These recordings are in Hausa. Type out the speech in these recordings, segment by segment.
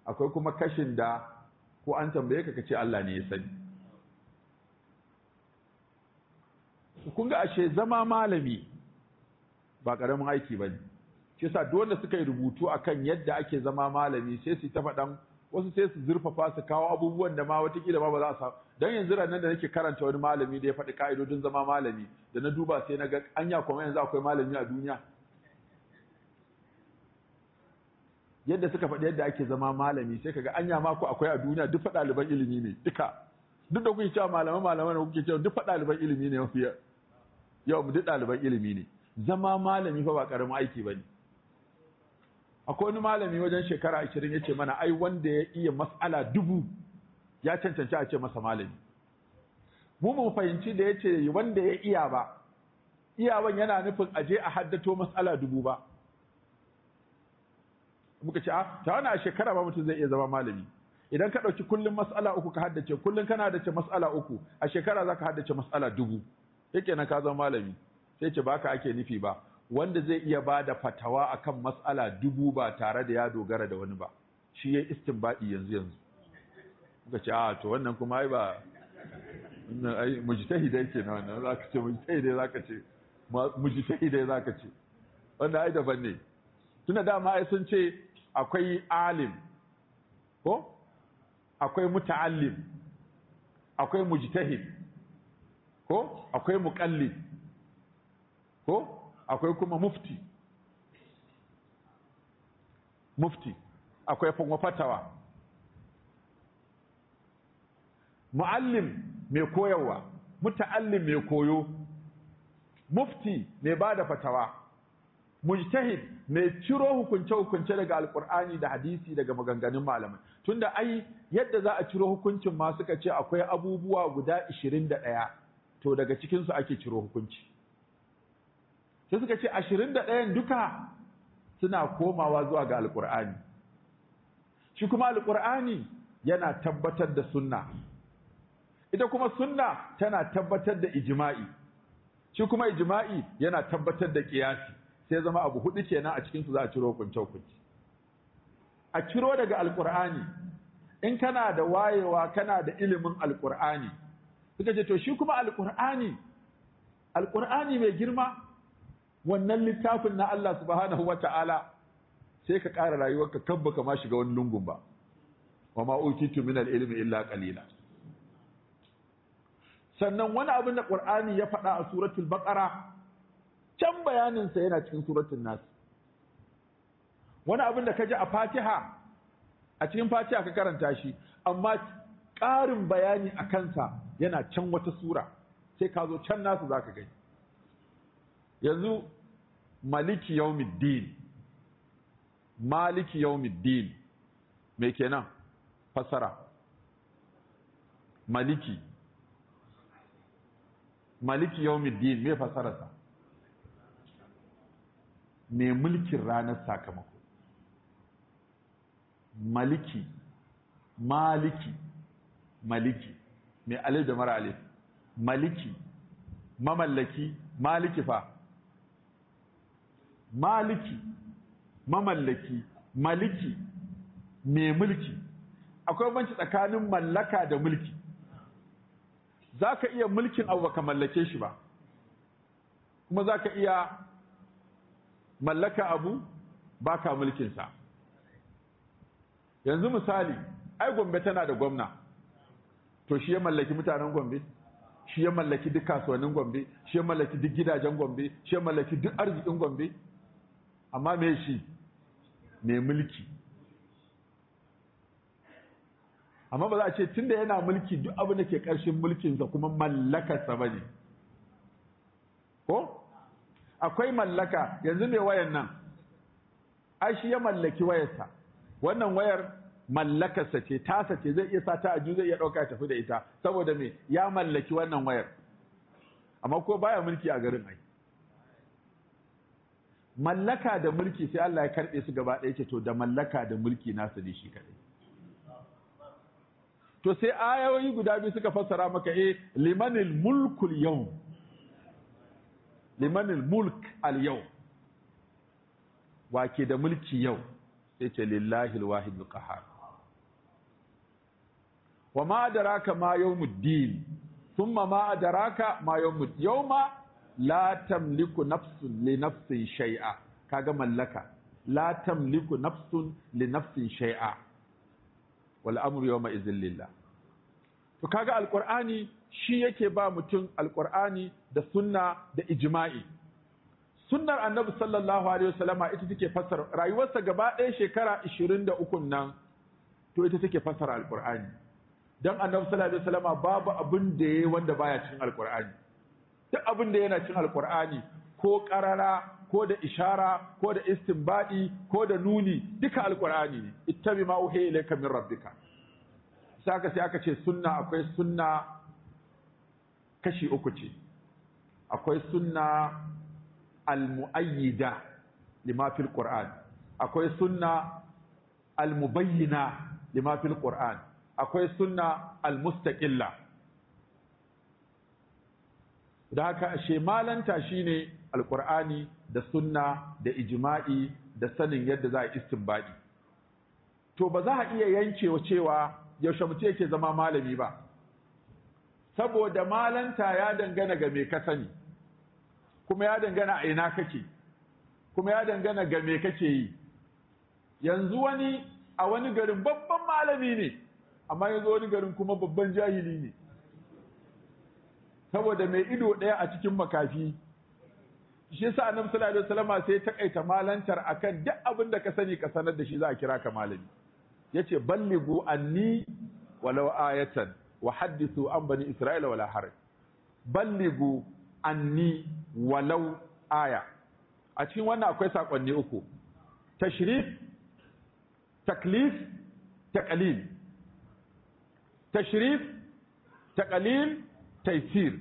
akwai kuma kashin da ko an tambaye ka kace Allah ne ya sani. Kun ga ashe zama malami ba ƙaramin aiki ba ne. Shi yasa dole suka yi rubutu akan yadda ake zama malami sai su ta faɗan wasu sai su zurfafa su kawo abubuwan da ma watakila ba za su don yanzu ranar da nake karanta wani malami da ya faɗi ka'idodin zama malami da na duba sai na ga anya kuma yanzu akwai malami a duniya. Yadda suka faɗi yadda ake zama malami sai kaga anya ma ko akwai a duniya duk ɗaliban ilimi ne duka. Duk da kuke cewa malaman da kuke cewa duk ɗaliban ilimi ne mafi yau mu duk ɗaliban ilimi ne. Zama malami fa ba ƙaramin aiki ba ne. Akwai wani malami wajen shekara 20 ya ce mana ai wanda ya iya mas'ala 1000 ya cancanci a ce masa malami. Mu fahimci da ya ce wanda ya iya ba, iyawan yana nufin aje a haddato mas'ala 1000 ba. Muka ce ta wani a shekara ba mutum zai iya zama malami. Idan ka ɗauki kullum mas'ala 3 ka haddace, kullum kana haddace mas'ala 3, a shekara za ka haddace mas'ala 1000. Yake nan ka zama malami. Sai ce ba ka ake nufi ba. Wanda zai iya ba da fatawa akan mas'ala 1000 ba tare da ya dogara da wani ba, shi ya istinbadi yanzu. Muka ce to wannan kuma ai ba ai mujtahidai kenan wannan zaka ce mujtahidai zaka ce wannan ai daban ne. Tuna dama ai sun ce akwai alim ko akwai muta'allim akwai mujtahid ko akwai muqallid ko akwai kuma mufti akwai fatawa, muallim mai koyarwa, muta'allim mai koyo, mufti mai bada fatawa, mujtahid mai ciro hukunce daga alkur'ani da hadisi daga maganganun malamai. Tunda ai yadda za a ciro hukuncin ma suka ce akwai abubuwa guda 21 to daga cikin su ake ciro hukunci. Sai suka ce 21 duka suna komawa zuwa ga alkur'ani. Shi kuma alkur'ani yana tabbatar da sunna, ita kuma sunna tana tabbatar da ijma'i, shi kuma ijma'i yana tabbatar da qiyasi. Sai zama abu 4 kenan a cikin su za a ciro hukunci. A ciro daga alkur'ani, in kana da wayewa kana da ilimin alkur'ani, suka ce to shi kuma alkur'ani mai girma, wannan littafin na Allah subhanahu wata'ala, sai ka ƙara rayuwarka kan baka ma shiga wani lungun ba. Wa ma utitu min al-ilmi illa qalila. Sannan wani abin da Qur'ani ya faɗa a suratul Baqara, can bayanin sa yana cikin suratul Nas. Wani abin da kaji a Fatiha, a cikin Fatiha ka karanta shi, amma ƙarin bayani a kansa yana can wata sura, sai ka zo can nasu zaka gani. Yanzu maliki yawmiddin me kenan fasara? maliki yawmiddin me fasararsa? me mulkin ranar sakamako. maliki me alif da mara alif. maliki mamallaki, maliki fa maliki mamallaki, maliki mai mulki. Akwai banci tsakanin mallaka da mulki. Za ka iya mulkin abu baka mallake shi ba, kuma za ka iya mallaka abu baka mulkinsa. Yanzu misali, ai Gombe tana da gwamna, to shi ya mallaki mutanen Gombe, shi ya mallaki duk kasuwannin Gombe, shi ya mallaki duk gidajen Gombe, shi ya mallaki duk arzikin Gombe. Amma me shi? Mai mulki. Amma ba za a ce tunda yana mulki duk abu da ke ƙarshen mulkinsa kuma mallakarsa ba ne. Ko? Akwai mallaka, yanzu mai wayan nan, ai shi ya mallaki wayarsa. Wannan wayar mallakarsa ce, tasa ce, zai iya sata a zai iya ɗauka tafi da ita, saboda me ya mallaki wannan wayar. Amma ko baya mulki a garin ai. Mallaka da mulki sai Allah ya karɓe su gaba ɗaya ce to da mallaka da mulki nasa ne shi kaɗai. To sai ayoyi guda biyu suka fassara maka limanil mulkul yau, limanil mulk al yau, wake da mulki yau, sai ce lillahi alwahidul qahhar. wa ma adraka ma yawmuddin thumma ma adraka ma yawma la tamliku nafsun li nafsin shay'a. Kaga mallaka, la tamliku nafsun li nafsin shay'a wal amru yawma idhin lillah. To kaga alqur'ani shi yake ba mutum alqur'ani da sunna da ijma'i. Sunnar annabi sallallahu alaihi wasallama ita take fassara rayuwarsa gaba ɗaya shekara 23 nan, to ita take fassara alqur'ani. Dan annabi sallallahu alaihi wasallama babu abin da yayi wanda baya cikin alqur'ani. Duk abin da yana cikin alqur'ani, ko qarara ko da ishara ko da istinbadi ko da nuni, duka alqur'ani ne. Ittabi ma uhiya ilayka min rabbika. Sai aka ce sunna, akwai sunna kashi uku ce. Akwai sunna al-mu'ayyida lima fil Qur'an, akwai sunna al-mubayyina lima fil Qur'an, akwai sunna al-mustaqilla. Da haka ashe malanta shine al-Qur'ani da sunna da ijma'i da sanin yadda za a istinbadi. To ba za a iya yankewa cewa yaushe mutum yake zama malami ba, saboda malanta ya dangana ga me ka sani, kuma ya dangana a ina kake, kuma ya dangana ga me kake yi. Yanzu wani a wani garin babban malami ne, amma yanzu wani garin kuma babban jahili ne, saboda mai ido ɗaya a cikin makafi. Shi yasa annabi sallallahu alaihi wasallam sai ya takaita malantar akan duk abin da ka sani ka sanar da shi, za a kira ka malami. Yace ballighu anni walau ayatan wa haddithu an bani isra'ila wala haraj. Ballighu anni walau aya. A cikin wannan akwai sakonni uku: tashrif, taklif, taqlil. Tashrif, taqlil, taysir.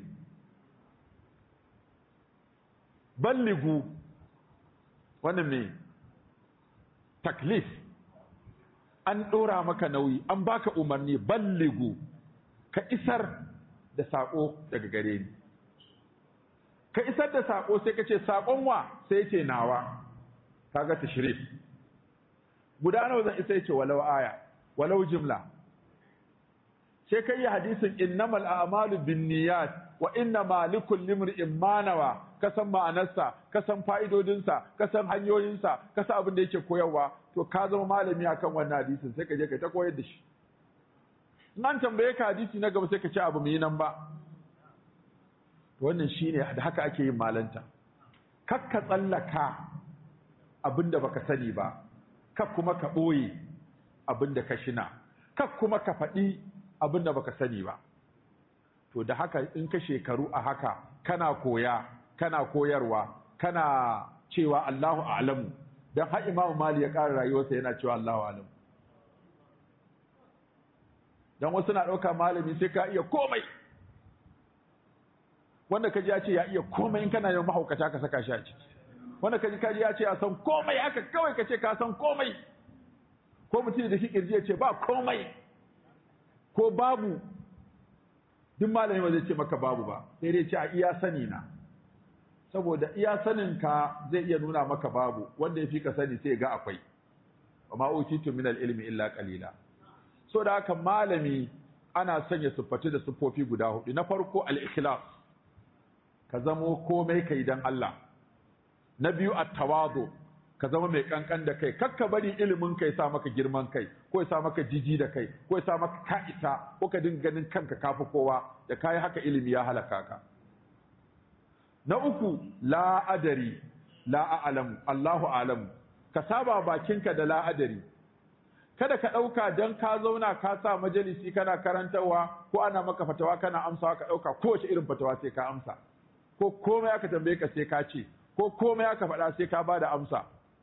Ballighu wannan me? Taklif, an ɗora maka nauyi, an baka umarni. Ballighu, ka isar da saƙo daga gare ni. Ka isar da saƙo, sai ka ce saƙon wa? Sai ce nawa. Kaga tashrif. Guda nawa zan isa? Yace walau aya, walau jumla. Sai kai hadisin innamal a'malu binniyat wa innama likulli imrin ma nawa. Ka san ma'anarsa, ka san fa'idodinsa, ka san hanyoyinsa, ka san abin da yake koyarwa, to ka zama malami akan wannan hadisin, sai ka je ka ta koyar da shi. In an tambaye ka hadisi na gaba sai ka ce abu mu yi nan ba. Wannan shine da haka ake yin malanta. Kakka tsallaka abin da baka sani ba, kak kuma ka ɓoye abin da ka shina, kak kuma ka faɗi abin da baka sani ba. To da haka in ka shekaru a haka, kana koya, kana koyarwa, kana cewa Allahu a'lamu. Dan har Imam Malik ya ƙara rayuwarsa yana cewa Allahu a'lamu. Dan wasu na ɗauka malami sai ka iya komai. Wanda kaji ya ce ya iya komai, in kana yin mahaukata ka saka shi a ciki. Wanda kaji ya ce ya san komai, haka kawai ka ce ka san komai. Ko mutum da shi kirji ya ce ba komai ko babu. Duk malami ba zai ce maka babu ba, sai dai ce a iya sani na. Saboda iya sanin ka zai iya nuna maka babu, wanda ya fi ka sani sai ga akwai. Wa ma utitu min al-ilmi illa qalila. So da haka malami ana sanya siffatu da siffofi guda hudu. Na farko al-ikhlas, ka zamo komai kai dan Allah. Na biyu at-tawadu, ka zama mai kankan da kai, kakka bari ilimin kai sa maka girman kai, ko ya sa maka jiji da kai, ko ya sa maka ka'isa, ko ka dinga ganin kanka kafi kowa. Da kai haka ilimi ya halaka ka. Na uku la adari, la a'lamu, Allahu a'lamu. Ka saba bakinka da la adari. Kada ka ɗauka don ka zauna ka sa majalisi kana karantarwa ko ana maka fatawa kana amsawa, ka ɗauka kowace irin fatawa sai ka amsa, ko komai aka tambaye ka sai ka ce, ko komai aka faɗa sai ka bada amsa.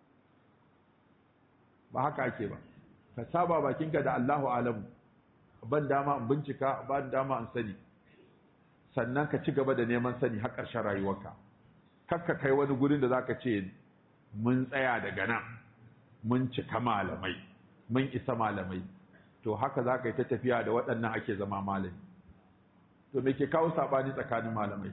Ba haka ake ba. Ka saba bakinka da Allahu alamu, ban dama in bincika, ban dama in sani, sannan ka ci gaba da neman sani har ƙarshen rayuwarka. Kakka kai wani gurin da zaka ce mun tsaya daga nan, mun cika malamai, mun isa malamai. To haka za ka yi ta tafiya da waɗannan ake zama malami. To me ke kawo saɓani tsakanin malamai?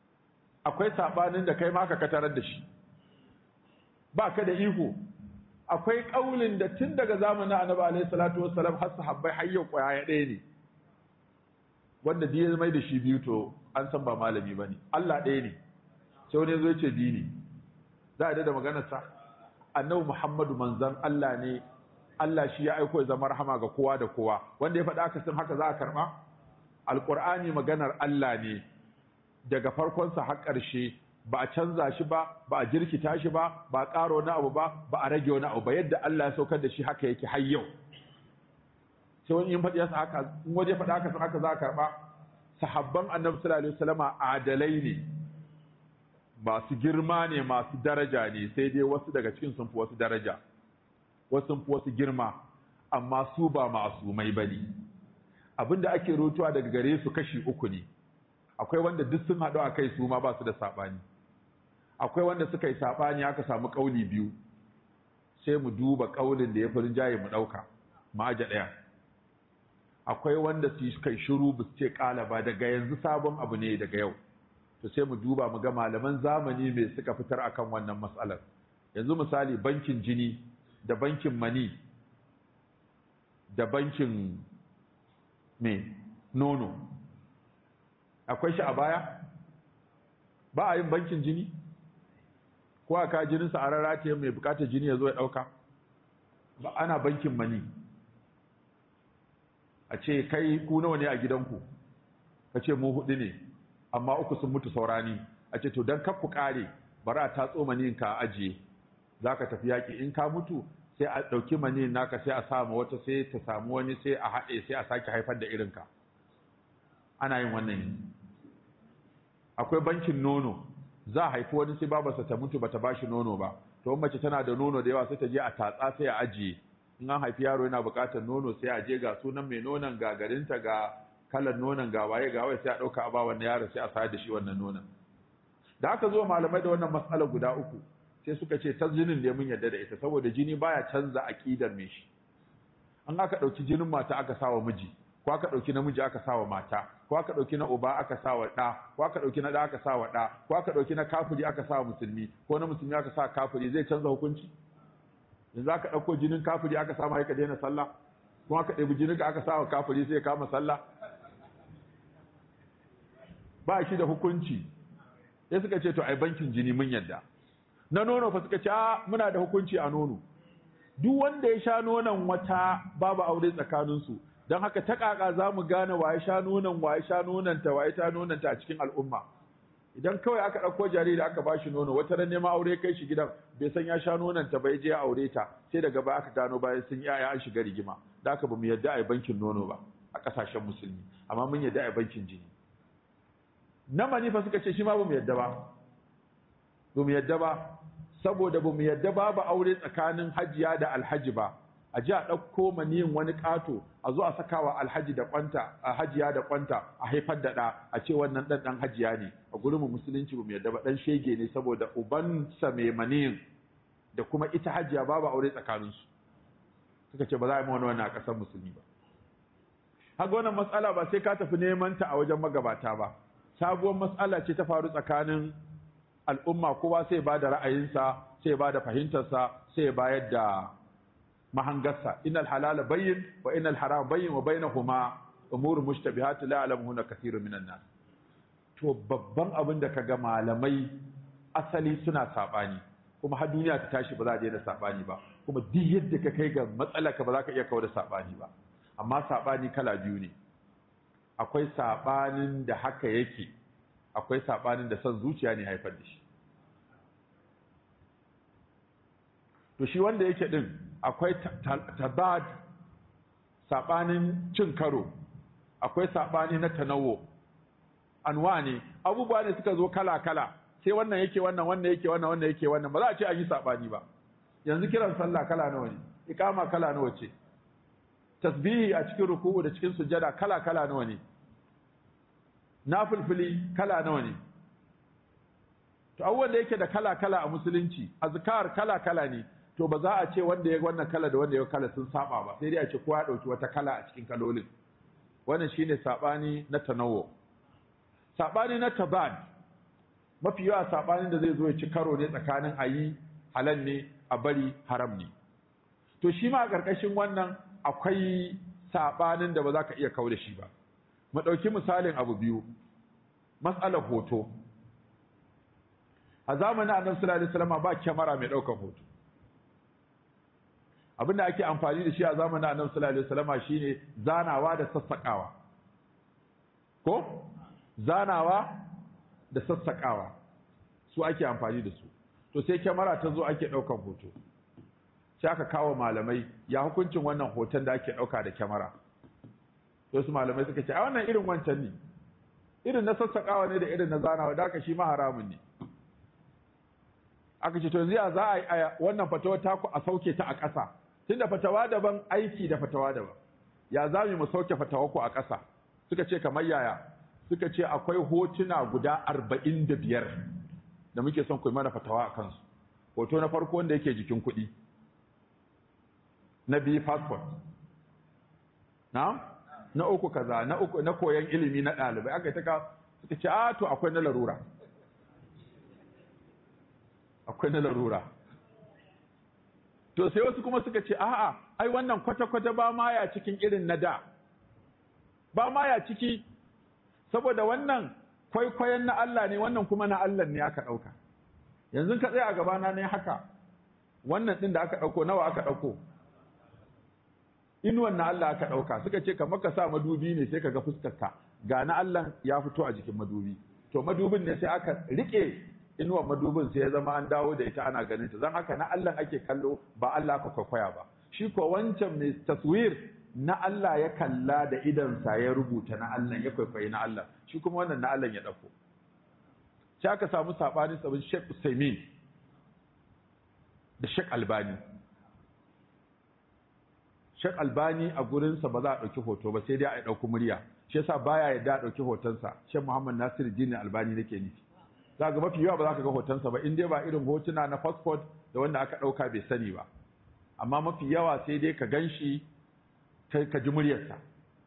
Akwai saɓanin da kai ma ka katarar da shi, ba ka da iko. akwai kaulin da tun daga zamanin annabi alaihi salatu wassalam har sahabbai har yau kwaya ɗaya ne wanda ya mai da shi biyu to an san ba malami bane Allah ɗaya ne sai wani zo ce biyu ne za a da maganar sa annabi Muhammadu manzon Allah ne Allah shi ya aiko ya zama rahama ga kowa da kowa wanda ya faɗa aka san haka za a karɓa alƙur'ani maganar Allah ne daga farkonsa har ƙarshe ba a canza shi ba ba a jirkita shi ba ba a ƙara wani abu ba ba a rage wani abu ba yadda Allah ya saukar da shi haka yake har yau sai wani in faɗi yasa haka in waje faɗa haka san haka za a karɓa sahabban annabi sallallahu alaihi wasallama adalai ne masu girma ne masu daraja ne sai dai wasu daga cikin sun fi wasu daraja wasu sun fi wasu girma amma su ba ma'asumai bane abinda ake rotuwa daga gare su kashi uku ne akwai wanda duk sun haɗu a kai su ma ba su da saɓani akwai wanda suka yi saɓani aka samu ƙauli biyu sai mu duba ƙaulin da ya fi rinjaye mu ɗauka mu aje ɗaya akwai wanda su kai shiru ba su ce ƙala ba daga yanzu sabon abu ne daga yau to sai mu duba mu ga malaman zamani mai suka fitar akan wannan matsalar yanzu misali bankin jini da bankin mani da bankin nono akwai shi a baya ba a yin bankin jini ko aka jininsa a rarrata mai bukatar jini ya zo ya dauka ba ana bankin mani a ce kai ku nawa ne a gidanku ka ce mu 4 ne amma 3 sun mutu saurani a ce to don ku kare bari a tatso manin ka ajiye za ka tafi yaƙi in ka mutu sai a ɗauki manin naka sai a samu wata sai ta samu wani sai a haɗe sai a sake haifar da irinka ana yin wannan yanzu akwai bankin nono za a haifi wani sai babarsa ta mutu bata bashi nono ba to mace tana da nono da yawa sai ta je a tatsa sai a ajiye in an haifi yaro yana buƙatar nono sai a je ga sunan mai nonon ga garinta ga kalar nonon ga waye sai a ɗauka a ba wannan yaro sai a sayar da shi wannan nonon da aka zo malamai da wannan matsalar guda uku sai suka ce ta jinin da mun yarda da ita saboda jini baya canza aqidar mai shi an aka ɗauki jinin mata aka sawa miji ko aka ɗauki namiji aka sawa mata ko aka ɗauki na uba aka sawa ɗa ko aka ɗauki na ɗa aka sawa ɗa ko aka ɗauki na kafiri aka sawa musulmi ko na musulmi aka sa kafiri zai canza hukunci yanzu aka ɗauko jinin kafiri aka sa mai ka daina sallah ko aka ɗebi jinin ka aka sawa kafiri sai ya kama sallah ba shi da hukunci sai suka ce to ai bankin jini mun yadda na nono fa suka ce muna da hukunci a nono duk wanda ya sha nonon wata babu aure tsakaninsu don haka ta kaka za mu gane waye sha nonon waye sha nononta waye ta nononta a cikin al'umma idan kawai aka ɗauko jariri aka ba shi nono wata ran neman aure kai shi gidan bai san ya sha nononta bai je ya aure ta sai daga baya aka gano bayan sun yaya an shiga rigima da haka ba mu yadda a yi bankin nono ba a ƙasashen musulmi amma mun yadda a yi bankin jini na manifa suka ce shi ma ba mu yadda ba saboda ba mu yadda babu aure tsakanin hajiya da alhaji ba a ji a ɗauko maniyin wani ƙato a zo a saka wa alhaji da kwanta a hajiya da kwanta a haifar da ɗa a ce wannan ɗan hajiya ne a gurin mu musulunci ba mu yadda ba ɗan shege ne saboda ubansa mai maniyin da kuma ita hajiya babu aure tsakaninsu suka ce ba za a yi wani wannan a ƙasar musulmi ba haka wannan matsala ba sai ka tafi neman ta a wajen magabata ba sabuwar matsala ce ta faru tsakanin al'umma kowa sai ba da ra'ayinsa sai ba da fahimtarsa sai bayar da mahangarsa innal halala bayyin wa innal harama bayyin wa bainahuma umurun mushtabihatun la ya'lamuhunna kathirun minan nas to babban abin da kaga malamai asali suna sabani kuma har duniya ta tashi ba za a daina sabani ba kuma duk yadda ka kai ga matsalaka ba za ka iya kawo da sabani ba amma sabani kala biyu ne akwai sabanin da haka yake akwai sabanin da son zuciya ne haifar da shi to shi wanda yake din akwai tabad sabanin cin karo akwai sabani na tanawo anwa ne abubuwa ne suka zo kala kala sai wannan yake wannan yake wannan yake wannan ba za a ce an yi sabani ba yanzu kiran sallah kala nawa ne iqama kala nawa ce tasbihi a cikin ruku'u da cikin sujjada kala kala nawa ne nafilfili kala nawa ne to abubuwan da yake da kala kala a musulunci azkar kala kala ne to ba za a ce wanda ya wannan kala da wanda ya kala sun saba ba sai dai a ce kowa ya dauki wata kala a cikin kalolin wannan shine sabani na tanawo sabani na tabad mafi yawa sabanin da zai zo ya ci karo ne tsakanin ayi halal ne a bari haram ne to shi ma a ƙarƙashin wannan akwai saɓanin da ba za ka iya kawo da shi ba. Mu ɗauki misalin abu biyu, matsalar hoto. A zamanin Annabi sallallahu alaihi wasallam ba kyamara mai ɗaukar hoto. Abin da ake amfani da shi a zamanin Annabi sallallahu alaihi wasallam shine zanawa da sassaƙawa. Ko? Zanawa da sassaƙawa su ake amfani da su. To sai kyamara ta zo ake ɗaukar hoto. Sai aka kawo malamai ya hukuncin wannan hoton da ake ɗauka da kyamara. Wasu malamai suka ce a wannan irin wancan ne, irin na sassaƙawa ne da irin na zanawa, da aka shi ma haramun ne. Aka ce to yanzu ya za a yi wannan fatawa taku a sauke ta a ƙasa, tunda fatawa daban aiki da fatawa daban. Ya za mu sauke fatawa ku a ƙasa? Suka ce kamar yaya? Suka ce akwai hotuna guda 45 da muke son ku yi mana fatawa a kansu. Hoto na farko wanda yake jikin kuɗi. Na biyu passport. Na uku kaza, na uku na koyan ilimi na ɗalibai. Aka yi ta suka ce a to akwai na larura. Akwai na larura. To sai wasu kuma suka ce a'a ai wannan kwata-kwata ba ma ya cikin irin na da. Ba ma ya ciki saboda wannan kwaikwayon na Allah ne, wannan kuma na Allah ne aka ɗauka. Yanzu ka tsaya a gabana ne haka, wannan ɗin da aka ɗauko nawa aka ɗauko? Inuwan na Allah aka ɗauka. Suka ce kamar ka sa madubi ne sai ka ga fuskarka, ga na Allah ya fito a jikin madubi. To madubin ne sai aka riƙe inuwan madubin sai ya zama an dawo da ita ana ganin ta. Zan haka na Allah ake kallo ba Allah aka kwaikwaya ba. Shi ko wancan mai taswir na Allah ya kalla da idansa ya rubuta na Allah ya kwaikwayi na Allah, shi kuma wannan na Allah ya ɗauko. Sai aka samu saɓanin sabon Sheikh Usaimin da Sheikh Albani. Sheikh Albani a gurinsa ba za a ɗauki hoto ba sai dai a ɗauki murya. Shi yasa baya yadda a ɗauki hotonsa. Sheikh Muhammad Nasiruddin Albani nake nufi. Za ga mafi yawa ba za ka ga hotonsa ba in dai ba irin hotuna na passport da wanda aka ɗauka bai sani ba. Amma mafi yawa sai dai ka gan shi ka ji muryarsa.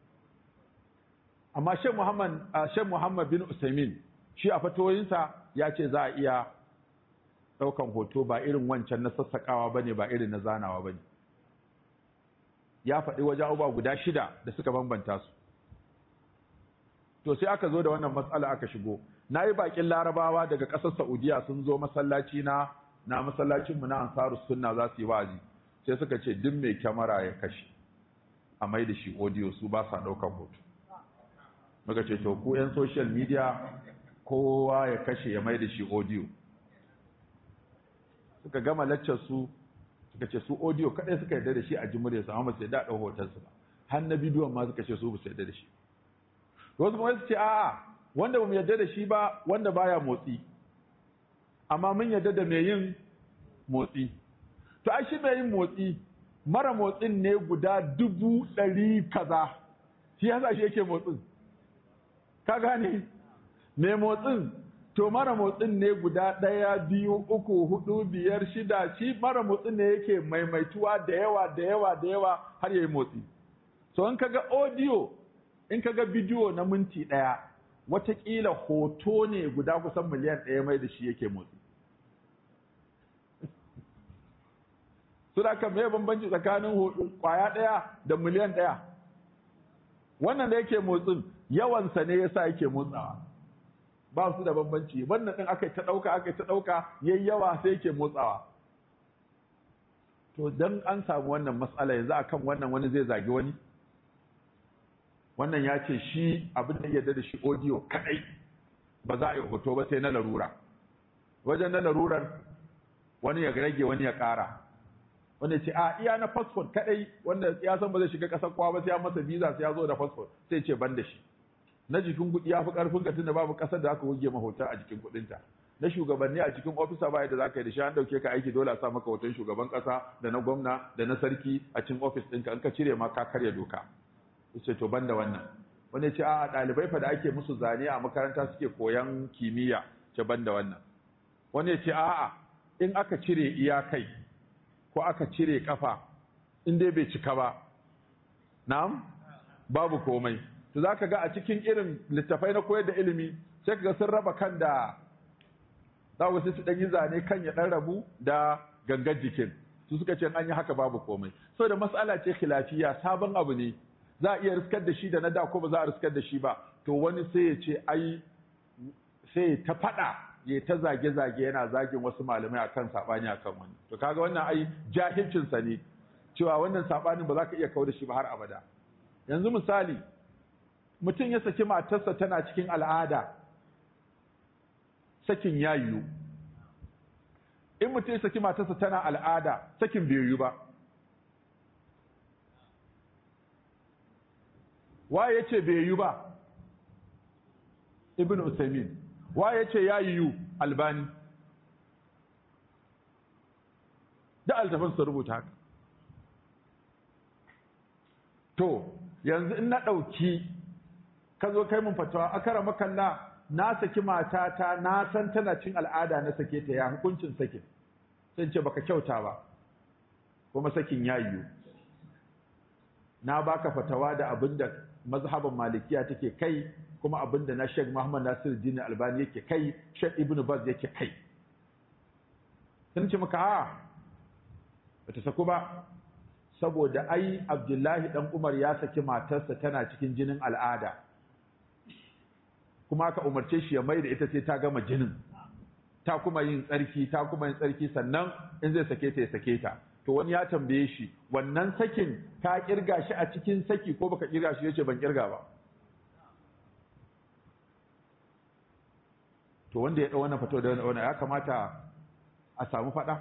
Amma Sheikh Muhammad bin Usaimin shi a fatoyinsa ya ce za a iya ɗaukan hoto ba irin wancan na sassaƙawa ba ne ba irin na zanawa ba ne. Ya faɗi wajen abubuwa guda 6 da suka bambanta su. To sai aka zo da wannan matsala aka shigo. Na yi baƙin larabawa daga ƙasar Saudiya sun zo masallaci na masallacinmu na Ansarus Sunna za su yi wa'azi. Sai suka ce duk mai kyamara ya kashe a mai da shi audio, su ba sa ɗaukan hoto. Muka ce to ku 'yan social media kowa ya kashe ya mai da shi audio. Suka gama laccar su suka ce su audio kaɗai suka yarda da shi a ji muryarsa amma ba su yarda a ɗau hotonsa ba. Har na bidiyon ma suka ce su ba su yarda da shi. Wasu kuma su ce a'a wanda ba mu yarda da shi ba wanda baya motsi, amma mun yarda da mai yin motsi. To ai shi mai yin motsi mara motsin ne guda 100 kaza, shi yasa shi yake motsin. Ka gane? Mai motsin to mara motsin ne guda 1, 2, 3, 4, 5, 6, shi mara motsin ne yake maimaituwa da yawa har yayi motsi. So in kaga audio, in kaga bidiyo na minti 1, watakila hoto ne guda kusan miliyan 1 mai da shi yake motsi. Suna kan mai bambanci tsakanin kwaya 1 da miliyan 1. Wannan da yake motsin yawansa ne yasa yake motsawa. Ba su da bambanci. Wannan din aka ta ɗauka yayi yawa sai yake motsawa. To dan an samu wannan matsala yanzu akan wannan wani zai zagi wani. Wannan ya ce shi abin da yadda da shi audio kadai ba za a yi hoto ba sai na larura. Wajen na larurar wani ya rage wani ya ƙara. Wanda ya ce a iya na passport kadai wanda ya san ba zai shiga ƙasar kowa ba sai ya masa visa sai ya zo da passport sai ce ban da shi. Na jikin kuɗi ya fi ƙarfin ka tunda babu ƙasar da aka wuge mahota a jikin kuɗinta. Na shugabanni a cikin ofisa ba yadda za ka yi da shi an ɗauke ka aiki dole a sa maka hoton shugaban ƙasa da na gwamna da na sarki a cikin ofis ɗinka in ka cire ma ka karya doka. Ce to banda wannan. Wani ce a ɗalibai fa da ake musu zane a makaranta suke koyan kimiyya ce banda wannan. Wani ce a'a in aka cire iyakai ko aka cire kafa in dai bai cika ba na'am babu komai. To zaka ga a cikin irin littafai na koyar da ilimi sai kaga sun raba kan da za ku su dan yi zane kan ya dan rabu da gangar jikin su suka ce an yi haka babu komai saboda mas'ala ce khilafiya sabon abu ne za a iya riskar da shi da na da ko ba za a riskar da shi ba to wani sai ya ce ai sai ta fada ya ta zage-zage yana zagin wasu malamai akan sabani akan wani to kaga wannan ai jahilcin sa ne cewa wannan sabanin ba za ka iya kawo da shi ba har abada yanzu misali mutum ya saki matarsa tana cikin al'ada sakin ya yiwu in mutum ya saki matarsa tana al'ada sakin bai yiwu ba waye ya ce bai yiwu ba ibn Usaimin waye ya ce ya yiwu Albani da altafin su rubuta haka to yanzu in na ɗauki ka zo kai mun fatawa akara makalla na saki matata na san tana cin al'ada na sake ta ya hukuncin sakin sai ce baka kyauta ba kuma sakin ya yiwu na baka fatawa da abinda mazhaban malikiya take kai kuma abinda na Sheikh Muhammad Nasiruddin Albani yake kai Sheikh Ibn Baz yake kai sun ce maka bata saku ba saboda ai Abdullahi dan Umar ya saki matarsa tana cikin jinin al'ada kuma aka umarce shi ya mai da ita sai ta gama jinin ta kuma yin tsarki sannan in zai sake ta ya sake ta to wani ya tambaye shi wannan sakin ka kirga shi a cikin saki ko baka kirga shi yace ban kirga ba to wanda ya dau wannan fito da wannan ya kamata a samu fada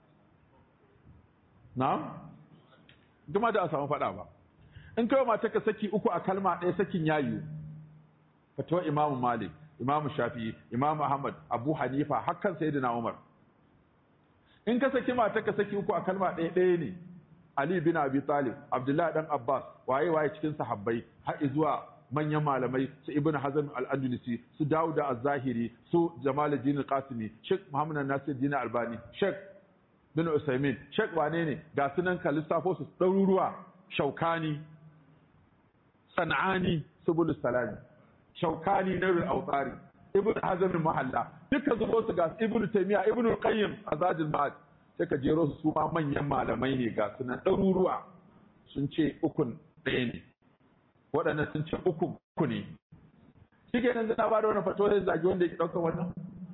na'am kuma da a samu fada ba in kai mata ka saki uku a kalma ɗaya sakin yayu fatawa Imam Malik, Imam Shafi'i, Imam Ahmad, Abu Hanifa, hakan Sayyidina Umar. In ka saki mata ka saki uku a kalma ɗaya ɗaya ne. Ali bin Abi Talib, Abdullah dan Abbas, waye cikin sahabbai, har zuwa manyan malamai su Ibn Hazm al-Andalusi, su Dawud az-Zahiri, su Jamaluddin al-Qasimi, Sheikh Muhammad Nasiruddin Albani, Sheikh bin Usaimin, Sheikh wane ne? Ga sunan ka lissafo su ɗaruruwa, Shaukani, San'ani, Subulus Salami. Shaukani na Al-Awtari Ibn Hazm al-Muhalla duka zubo su ga Ibn Taymiyyah Ibn al-Qayyim Azadul Ma'ad sai ka jero su ma manyan malamai ne ga sunan ɗaruruwa sun ce ukun ɗaya ne waɗannan sun ce uku ne shi ke nan zana ba da wani fatawa zai zagi wanda yake ɗaukar wannan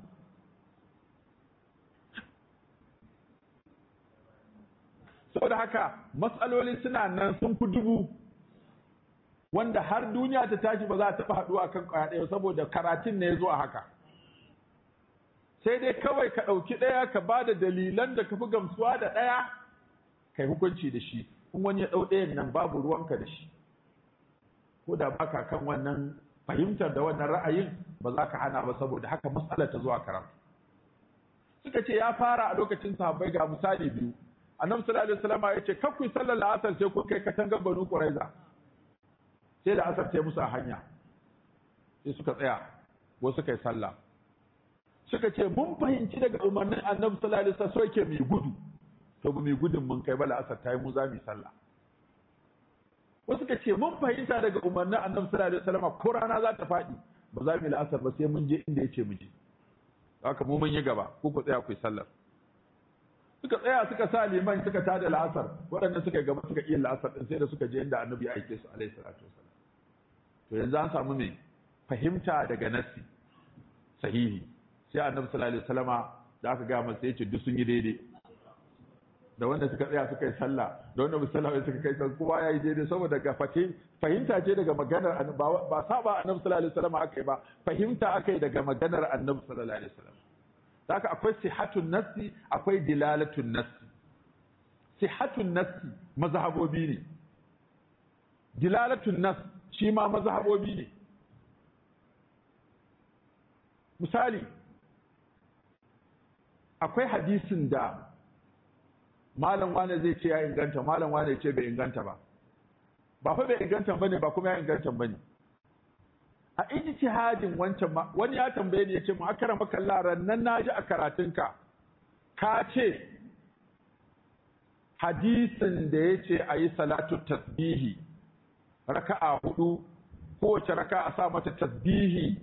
saboda haka matsaloli suna nan sun fi dubu wanda har duniya ta tashi ba za ta taɓa haɗuwa kan ƙwaya ɗaya saboda karatun ne ya zo a haka sai dai kawai ka ɗauki ɗaya ka ba da dalilan da ka fi gamsuwa da ɗaya ka yi hukunci da shi in wani ya ɗau ɗayan nan babu ruwanka da shi ko da baka kan wannan fahimtar da wannan ra'ayin ba za ka hana ba saboda haka matsalar ta zuwa karatu suka ce ya fara a lokacin sahabbai ga misali biyu annabi sallallahu alaihi wasallam ya ce kar ku sallar la'asar sai ku kai katangar banu quraiza sai da asar ta musu a hanya sai suka tsaya wasu suka yi sallah suka ce mun fahimci daga umarnin annabi sallallahu alaihi wasallam sai ke mai gudu to ba mai gudun mun kai ba la'asar ta yi mu za mu sallah wasu suka ce mun fahimta daga umarnin annabi sallallahu alaihi wasallam ko rana za ta faɗi ba za mu yi la'asar ba sai mun je inda ya ce mu je haka mu mun yi gaba ko ku tsaya ku yi sallar suka tsaya suka sa liman suka tada la'asar waɗannan suka gaba suka iya la'asar din sai da suka je inda annabi ya aike su alaihi salatu wasallam to yanzu an samu mai fahimta daga nassi sahihi sai annabi sallallahu alaihi wasallama da aka ga masa yace duk sun yi daidai da wanda suka tsaya suka yi sallah da wanda ba sallah suka kai sallah kowa yayi daidai saboda ga fahimta ce daga maganar ba saba annabi sallallahu alaihi wasallama akai ba fahimta akai daga maganar annabi sallallahu alaihi wasallam haka akwai sihatun nassi akwai dilalatun nassi sihatun nassi mazhabobi ne dilalatun nass shi ma mazhabobi ne misali akwai hadisin da malam wane zai ce ya inganta malam wane ya ce bai inganta ba ba fa bai inganta bane ba kuma ya inganta bane a ijtihadin wancan ma wani ya tambaye ni yace mu akara maka laran nan naji a karatunka ka ce hadisin da yace ayi salatu tasbihi raka'a 4 kowace raka'a sa mata tasbihi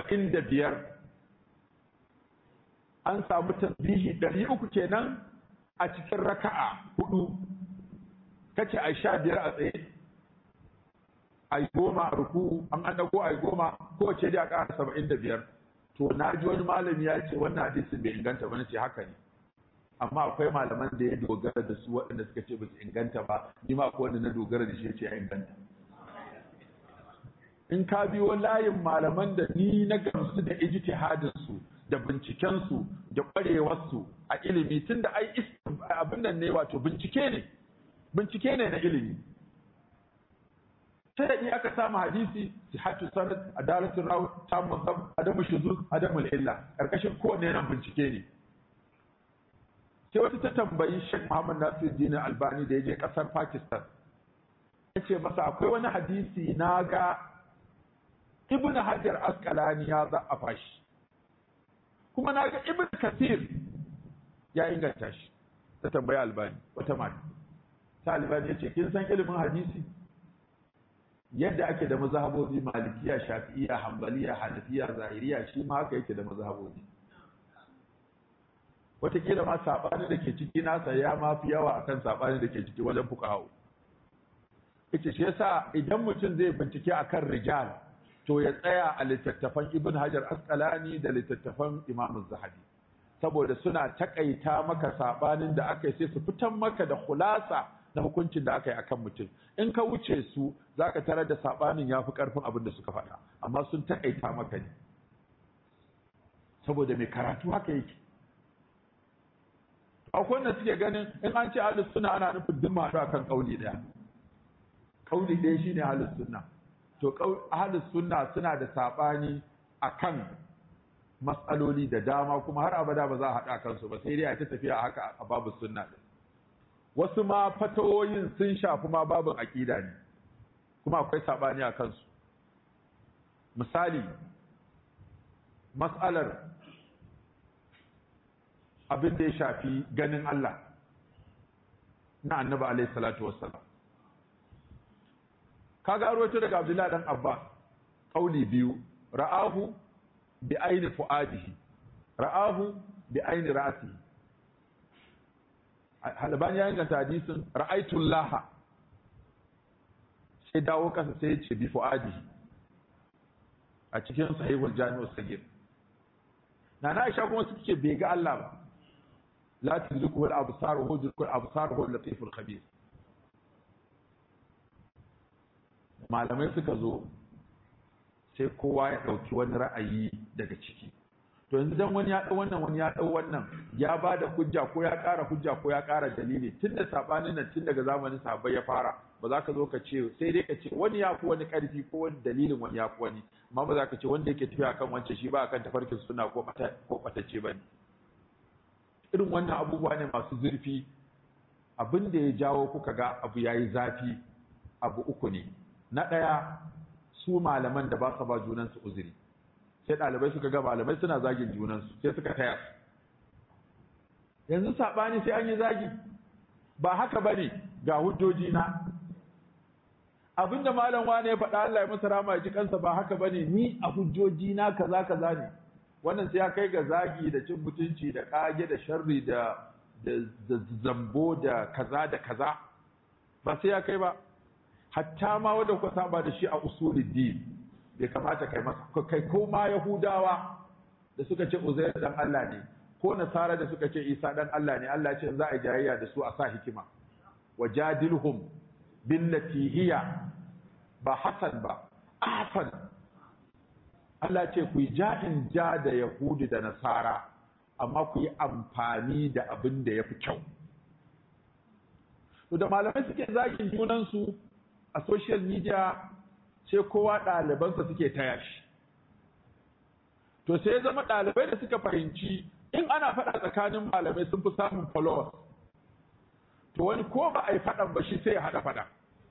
75 an samu tasbihi 300 kenan a cikin raka'a 4 kace ai 15 a tsaye ai 10 a ruku an dago ai 10 ko ce dai a ƙara 75 to na ji wani malami ya ce wannan hadisin bai inganta ba, nace haka ne, amma akwai malaman da ya dogara da su waɗanda suka ce ba su inganta ba, ni ma akwai wanda na dogara da shi ya ce ya inganta. In ka biyo layin malaman da ni na gamsu da ijtihadin su da binciken su da ƙwarewar su a ilimi, tunda ai abin nan ne, wato bincike ne na ilimi. sai da aka samu hadisi sihhatu sanad adalatu rawi tamu zab adamu shuzuz adamu illa karkashin kowanne nan bincike ne. Sai wata ta tambayi Sheikh Muhammad Nasiruddin Albani da yaje kasar Pakistan, yace masa akwai wani hadisi naga Ibn Hajar Asqalani ya za'afa shi, kuma naga Ibn Kathir ya inganta shi. Ta tambayi Albani, wata mata ta Albani yace kin san ilimin hadisi yadda ake da mazhabobi malikiya, shafi'iyya, hanbaliya, hanafiya, zahiriya, shi ma haka yake da mazhabobi. Wataƙila ma saɓani da ke ciki nasa ya ma fi yawa akan saɓani da ke ciki wajen fuqaha. Ita shi yasa idan mutum zai bincike akan rijal to ya tsaya a littattafan Ibn Hajar Asqalani da littattafan Imam Zahabi, saboda suna takaita maka saɓanin da aka yi sai su fitan maka da khulasa na hukuncin da aka yi akan mutum. In ka wuce su zaka tarar da sabanin yafi karfin abin da suka faɗa, amma sun taƙaita maka ne saboda mai karatu haka yake. Akwai wanda suke ganin in an ce ahlus sunna ana nufin duk masu akan kauli daya. Kauli ɗaya shine ahlus sunna. To ahlus sunna suna da sabani akan mas'aloli da dama, kuma har abada ba za a haɗa kansu ba, sai dai a ta tafiya haka a babu sunna din. Wasu ma fatawoyin sun shafi ma babin aƙida ne, kuma akwai saɓani a kansu. Misali, mas'alar abin da ya shafi ganin Allah na Annabi alaihi salatu wassalam. Kaga rawaito daga Abdullahi dan Abbas kauli biyu, ra'ahu bi aini fuadihi, ra'ahu bi aini ra'sihi. Albani ya inganta hadisin ra'aitul laha, sai dawo kasa sai ya ce bi fuadihi a cikin sahihul jami'us sagir. Na Aisha kuma suke bai ga Allah ba, la tudriku al-absar wa huwa yudriku al-absar wa al-latif al-khabir. Malamai suka zo sai kowa ya dauki wani ra'ayi daga ciki. To yanzu dan wani ya dau wannan, wani ya dau wannan, ya bada hujja ko ya ƙara hujja ko ya ƙara dalili, tunda sabanin nan tun daga zamanin sahabbai ya fara, ba za ka zo ka ce, sai dai ka ce wani ya fi wani ƙarfi ko wani dalilin wani ya fi wani, amma ba za ka ce wanda yake tafiya kan wancan shi ba akan tafarkin sunna ko ɓatacce ba ne. Irin wannan abubuwa ne masu zurfi. Abin da ya jawo kuka ga abu yayi zafi abu uku ne. Na ɗaya, su malaman da ba sa ba junansu uzuri. Sai ɗalibai suka ga malamai suna zagin junansu, sai suka taya su. Yanzu saɓani sai an yi zagi, ba haka ba ne, ga hujjoji na. Abinda malam wane ya faɗa Allah ya masa rama ya ji kansa, ba haka ba ne, ni a hujjoji na kaza kaza ne. Wannan sai ya kai ga zagi da cin mutunci da ƙage da sharri da zambo da kaza da kaza, ba sai ya kai ba. Hatta ma wanda kuka saba da shi a usuluddin bai kamata kai masa, kai ko ma Yahudawa da suka ce Uzair dan Allah ne, ko Nasara da suka ce Isa dan Allah ne, Allah ce za a jayayya da su a sa hikima. Wajadilhum billati hiya, ba hasan ba, ahsan. Allah ce ku yi ja'in ja da Yahudi da Nasara, amma ku yi amfani da abin da ya fi kyau. To da malamai suke zagin junansu a social media, sai kowa ɗalibansa suke taya shi. To sai ya zama ɗalibai da suka fahimci in ana faɗa tsakanin malamai sun fi samun followers, to wani ko ba a yi faɗan ba shi sai ya haɗa faɗa.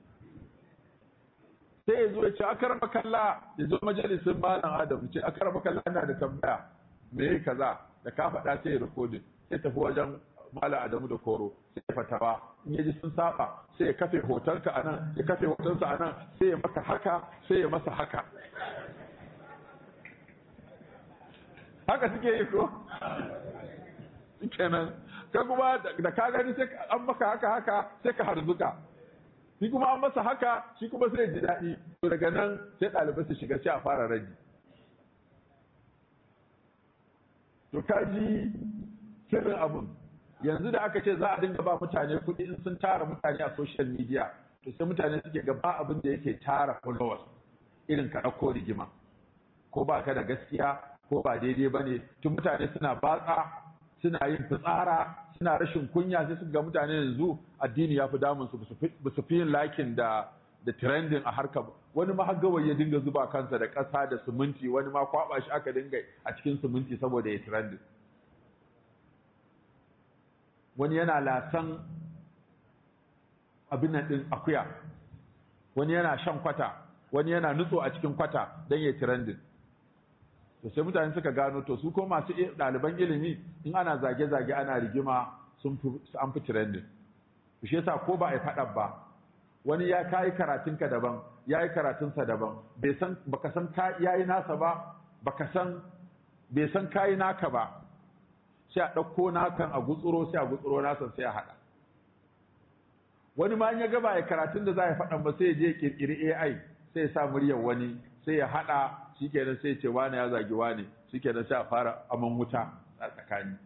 Sai ya zo ya ce akar makalla, ya zo majalisin malam Adam ce akar makalla ana da tambaya me kaza, da ka faɗa sai ya rikodin, sai tafi wajen malam Adamu da Koro sai ya fatawa, in yaji sun saba sai ya kafe hotonka a nan, ya kafe hotonsa a nan, sai ya maka haka, sai ya masa haka. Haka suke yi ko? Kenan kai kuma da ka gani sai an maka haka sai ka harzuka, shi kuma an masa haka shi kuma sai ya ji daɗi. To daga nan sai ɗalibai su shiga sai a fara raji. To kaji sirrin abun. Yanzu da aka ce za a dinga ba mutane kuɗi in sun tara mutane a social media, to sai mutane suke ga ba abin da yake tara followers irin ka ɗauko rigima, ko ba ka da gaskiya ko ba daidai ba ne. Tun mutane suna batsa, suna yin fitsara, suna rashin kunya, sai su ga mutane yanzu addini ya fi damun su, ba su fi yin likin da trending a harka. Wani ma har gawayi ya dinga zuba kansa da ƙasa da siminti, wani ma kwaɓa shi aka dinga a cikin siminti saboda ya trending. Wani yana lasan abin nan ɗin akuya, wani yana shan kwata, wani yana nutso a cikin kwata don ya trending. To sai mutane suka gano, to su ko masu ɗaliban ilimi in ana zage-zage ana rigima an fi trending. Shi yasa ko ba a yi faɗa ba, wani ya kayi karatunka daban, ya yi karatunsa daban, baka san ya yi nasa ba, bai san kayi naka ba, sai a ɗauko nakan a gutsuro, sai a gutsuro nasan sai a haɗa. Wani ma ya gaba ya karatun da za a faɗan ba, sai ya je ƙirƙiri AI, sai ya sa muryar wani, sai ya haɗa, shi kenan sai ya ce wane ya zagi wane, shi kenan sai a fara aman wuta a tsakani.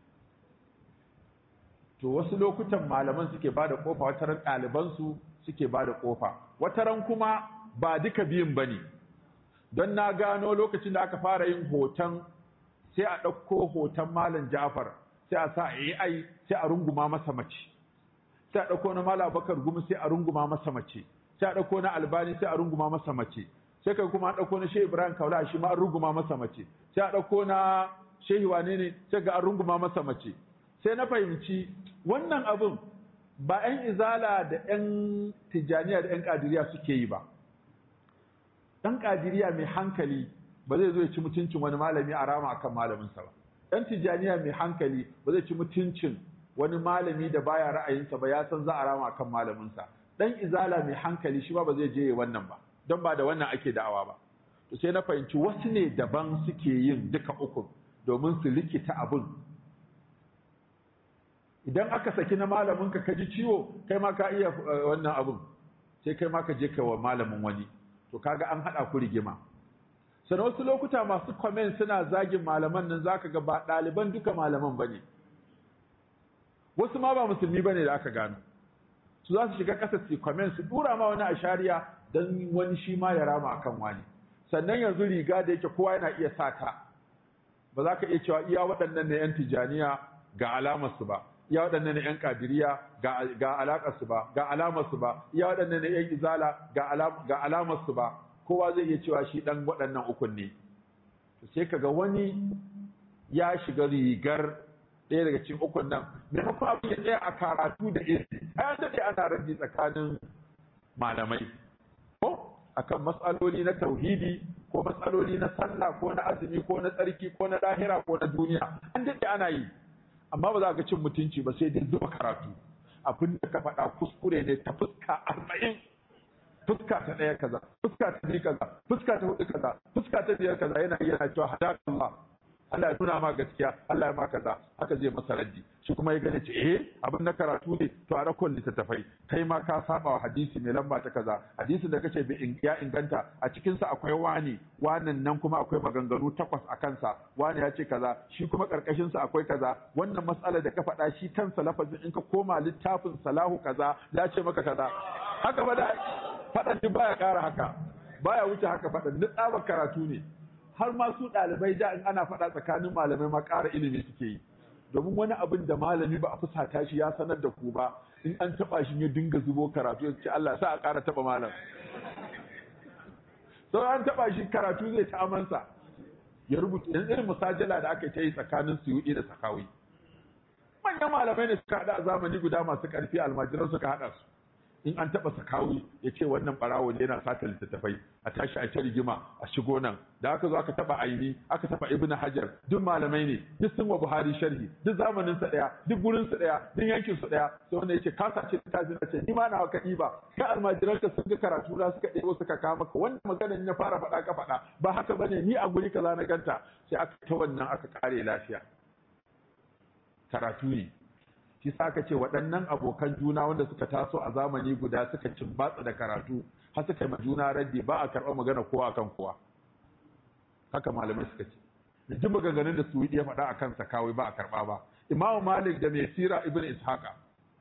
To wasu lokutan malaman suke ba da ƙofa, wataran ɗalibansu suke ba da ƙofa, wataran kuma ba duka biyun ba ne. Don na gano lokacin da aka fara yin hoton, sai a ɗauko hoton Malam Ja'far, sai a sa AI, sai a runguma masa mace. Sai a ɗauko na Malam Abubakar Gumi, sai a runguma masa mace. Sai a ɗauko na Albani, sai a runguma masa mace. Sai kai kuma a ɗauko na Shehu Ibrahim Kaula, shi ma an runguma masa mace. Sai a ɗauko na Shehu wane ne, sai ga an runguma masa mace. Sai na fahimci wannan abin ba 'yan izala da 'yan tijjaniya da 'yan ƙadiriya suke yi ba. Ɗan ƙadiriya mai hankali ba zai zo ya ci mutuncin wani malami a rama akan malaminsa ba. Ɗan tijjaniya mai hankali ba zai ci mutuncin wani malami da baya ra'ayinsa ba, ya san za a rama akan malaminsa. Ɗan izala mai hankali shi ba zai je wannan ba, don ba da wannan ake da'awa ba. To sai na fahimci wasu ne daban suke yin duka uku domin su likita abin. Idan aka saki na malaminka ka ji ciwo, kai ma ka iya wannan abin, sai kai ma ka je kai wa malamin wani. To kaga an haɗa ku rigima. Sannan wasu lokuta masu comment suna zagin malaman nan, zaka ga ba ɗaliban duka malaman bane, wasu ma ba musulmi bane da aka gano. Su za su shiga ƙasa su comment su dura ma wani ashariya don wani shi ma ya rama akan wani. Sannan yanzu riga da yake kowa yana iya sata, ba za ka iya cewa iya waɗannan ne 'yan tijaniya ga alamarsu ba, iya waɗannan ne 'yan ƙadiriya ga alaƙarsu ba, ga alamarsu ba, iya waɗannan ne 'yan izala ga alamarsu ba. Kowa zai iya cewa shi ɗan waɗannan ukun ne. Sai kaga wani ya shiga rigar ɗaya daga cikin ukun nan, maimakon abin ya tsaya a karatu da ilimi. An daɗe ana rage tsakanin malamai ko akan matsaloli na tauhidi, ko matsaloli na sallah, ko na azumi, ko na tsarki, ko na lahira, ko na duniya. An daɗe ana yi, amma ba za ka cin mutunci ba, sai dai zuba karatu. Abin da ka faɗa kuskure ne ta fuska 40. Fuska ta ɗaya kaza, fuska ta biyu kaza, fuska ta hudu kaza, fuska ta biyar kaza, yana cewa hadakallah, Allah ya nuna ma gaskiya, Allah ya ma kaza, haka zai masa raddi. Shi kuma ya gane ce abin na karatu ne, to a rakon littattafai, kai ma ka saba wa hadisi mai lamba ta kaza, hadisin da kace ya inganta, a cikin sa akwai wanin nan kuma akwai maganganu 8 a kansa, wani ya ce kaza, shi kuma karkashin sa akwai kaza, wannan mas'ala da ka faɗa shi kansa lafazin in ka koma littafin salahu kaza, ya ce maka kaza. Haka ba da faɗan duk baya ƙara haka, baya wuce haka faɗan, duk tsabar karatu ne. Har ma su ɗalibai da in ana faɗa tsakanin malamai ma ƙara ilimi suke yi. Domin wani abin da malami ba a fusata shi ya sanar da ku ba, in an taɓa shi ya dinga zubo karatu ya ce Allah sa a ƙara taɓa malam. Sau an taɓa shi karatu zai ta amansa. Ya rubuta yanzu irin musajala da aka yi tsakanin Suyuɗi da Sakawi. Manyan malamai ne suka haɗa a zamani guda masu ƙarfi, almajiran suka haɗa su. In an taɓa Sakawi ya ce wannan ɓarawo ne yana sata littattafai, a tashi a ta rigima a shigo nan. Da aka zo aka taɓa Aini, aka taɓa Ibn Hajar, duk malamai ne, duk sun wa Buhari sharhi, duk zamanin sa ɗaya, duk gurin su ɗaya, duk yankin su ɗaya. Sai wanda yace ka sace littafin na ce ni ma na haka ɗiba, kai almajiran ka sun ga karatu na suka ɗebo suka kawo maka, wannan maganar ya fara faɗa ka faɗa, ba haka bane ni a guri kaza na ganta. Sai aka ta wannan aka kare lafiya. Karatu ne. shi sa aka ce waɗannan abokan juna wanda suka taso a zamani guda suka cimbatsa da karatu har suka ma juna raddi ba a karɓar magana kowa akan kowa, haka malamai suka ce. da duk maganganun da Suwidi ya faɗa a kansa kawai ba a karɓa ba. Imamu Malik da mai sira Ibn Ishaqa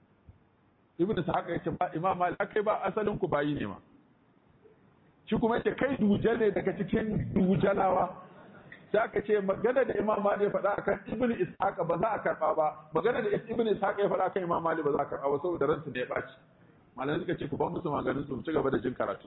ya ce ba Imam Malik kai ba asalin ku bayi ne ma, shi kuma yace kai dujal ne daga cikin dujalawa. sai aka ce magana da Imam Malik ya faɗa akan Ibn Ishaqa ba za a karɓa ba, magana da Ibn Ishaqa ya faɗa akan Imam Malik ba za a karɓa ba saboda ransu ne ya ɓaci. Malamai suka ce ku ban musu maganin su ci gaba da jin karatu.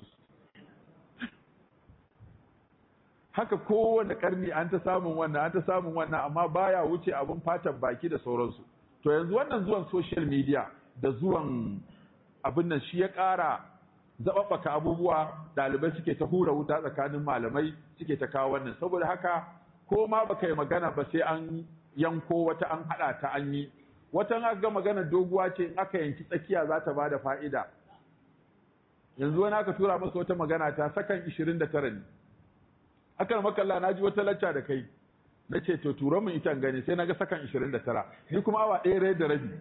Haka kowane karni an ta samun wannan amma baya wuce abun fatan baki da sauransu. To yanzu wannan zuwan social media da zuwan abin nan shi ya ƙara zaɓaɓɓaka abubuwa, ɗalibai suke ta hura wuta tsakanin malamai suke ta kawo wannan. Saboda haka ko ma baka yi magana ba sai an yanko wata an haɗa ta an yi. Wata aka ga magana doguwa ce in aka yanki tsakiya za ta bada fa'ida. Yanzu wani aka tura masa wata magana ta sakan 29 ne. Akan makalla na ji wata lacca da kai na ce to turo min ita gani sai na ga sakan 29 ni kuma awa ɗaya rai da rabi.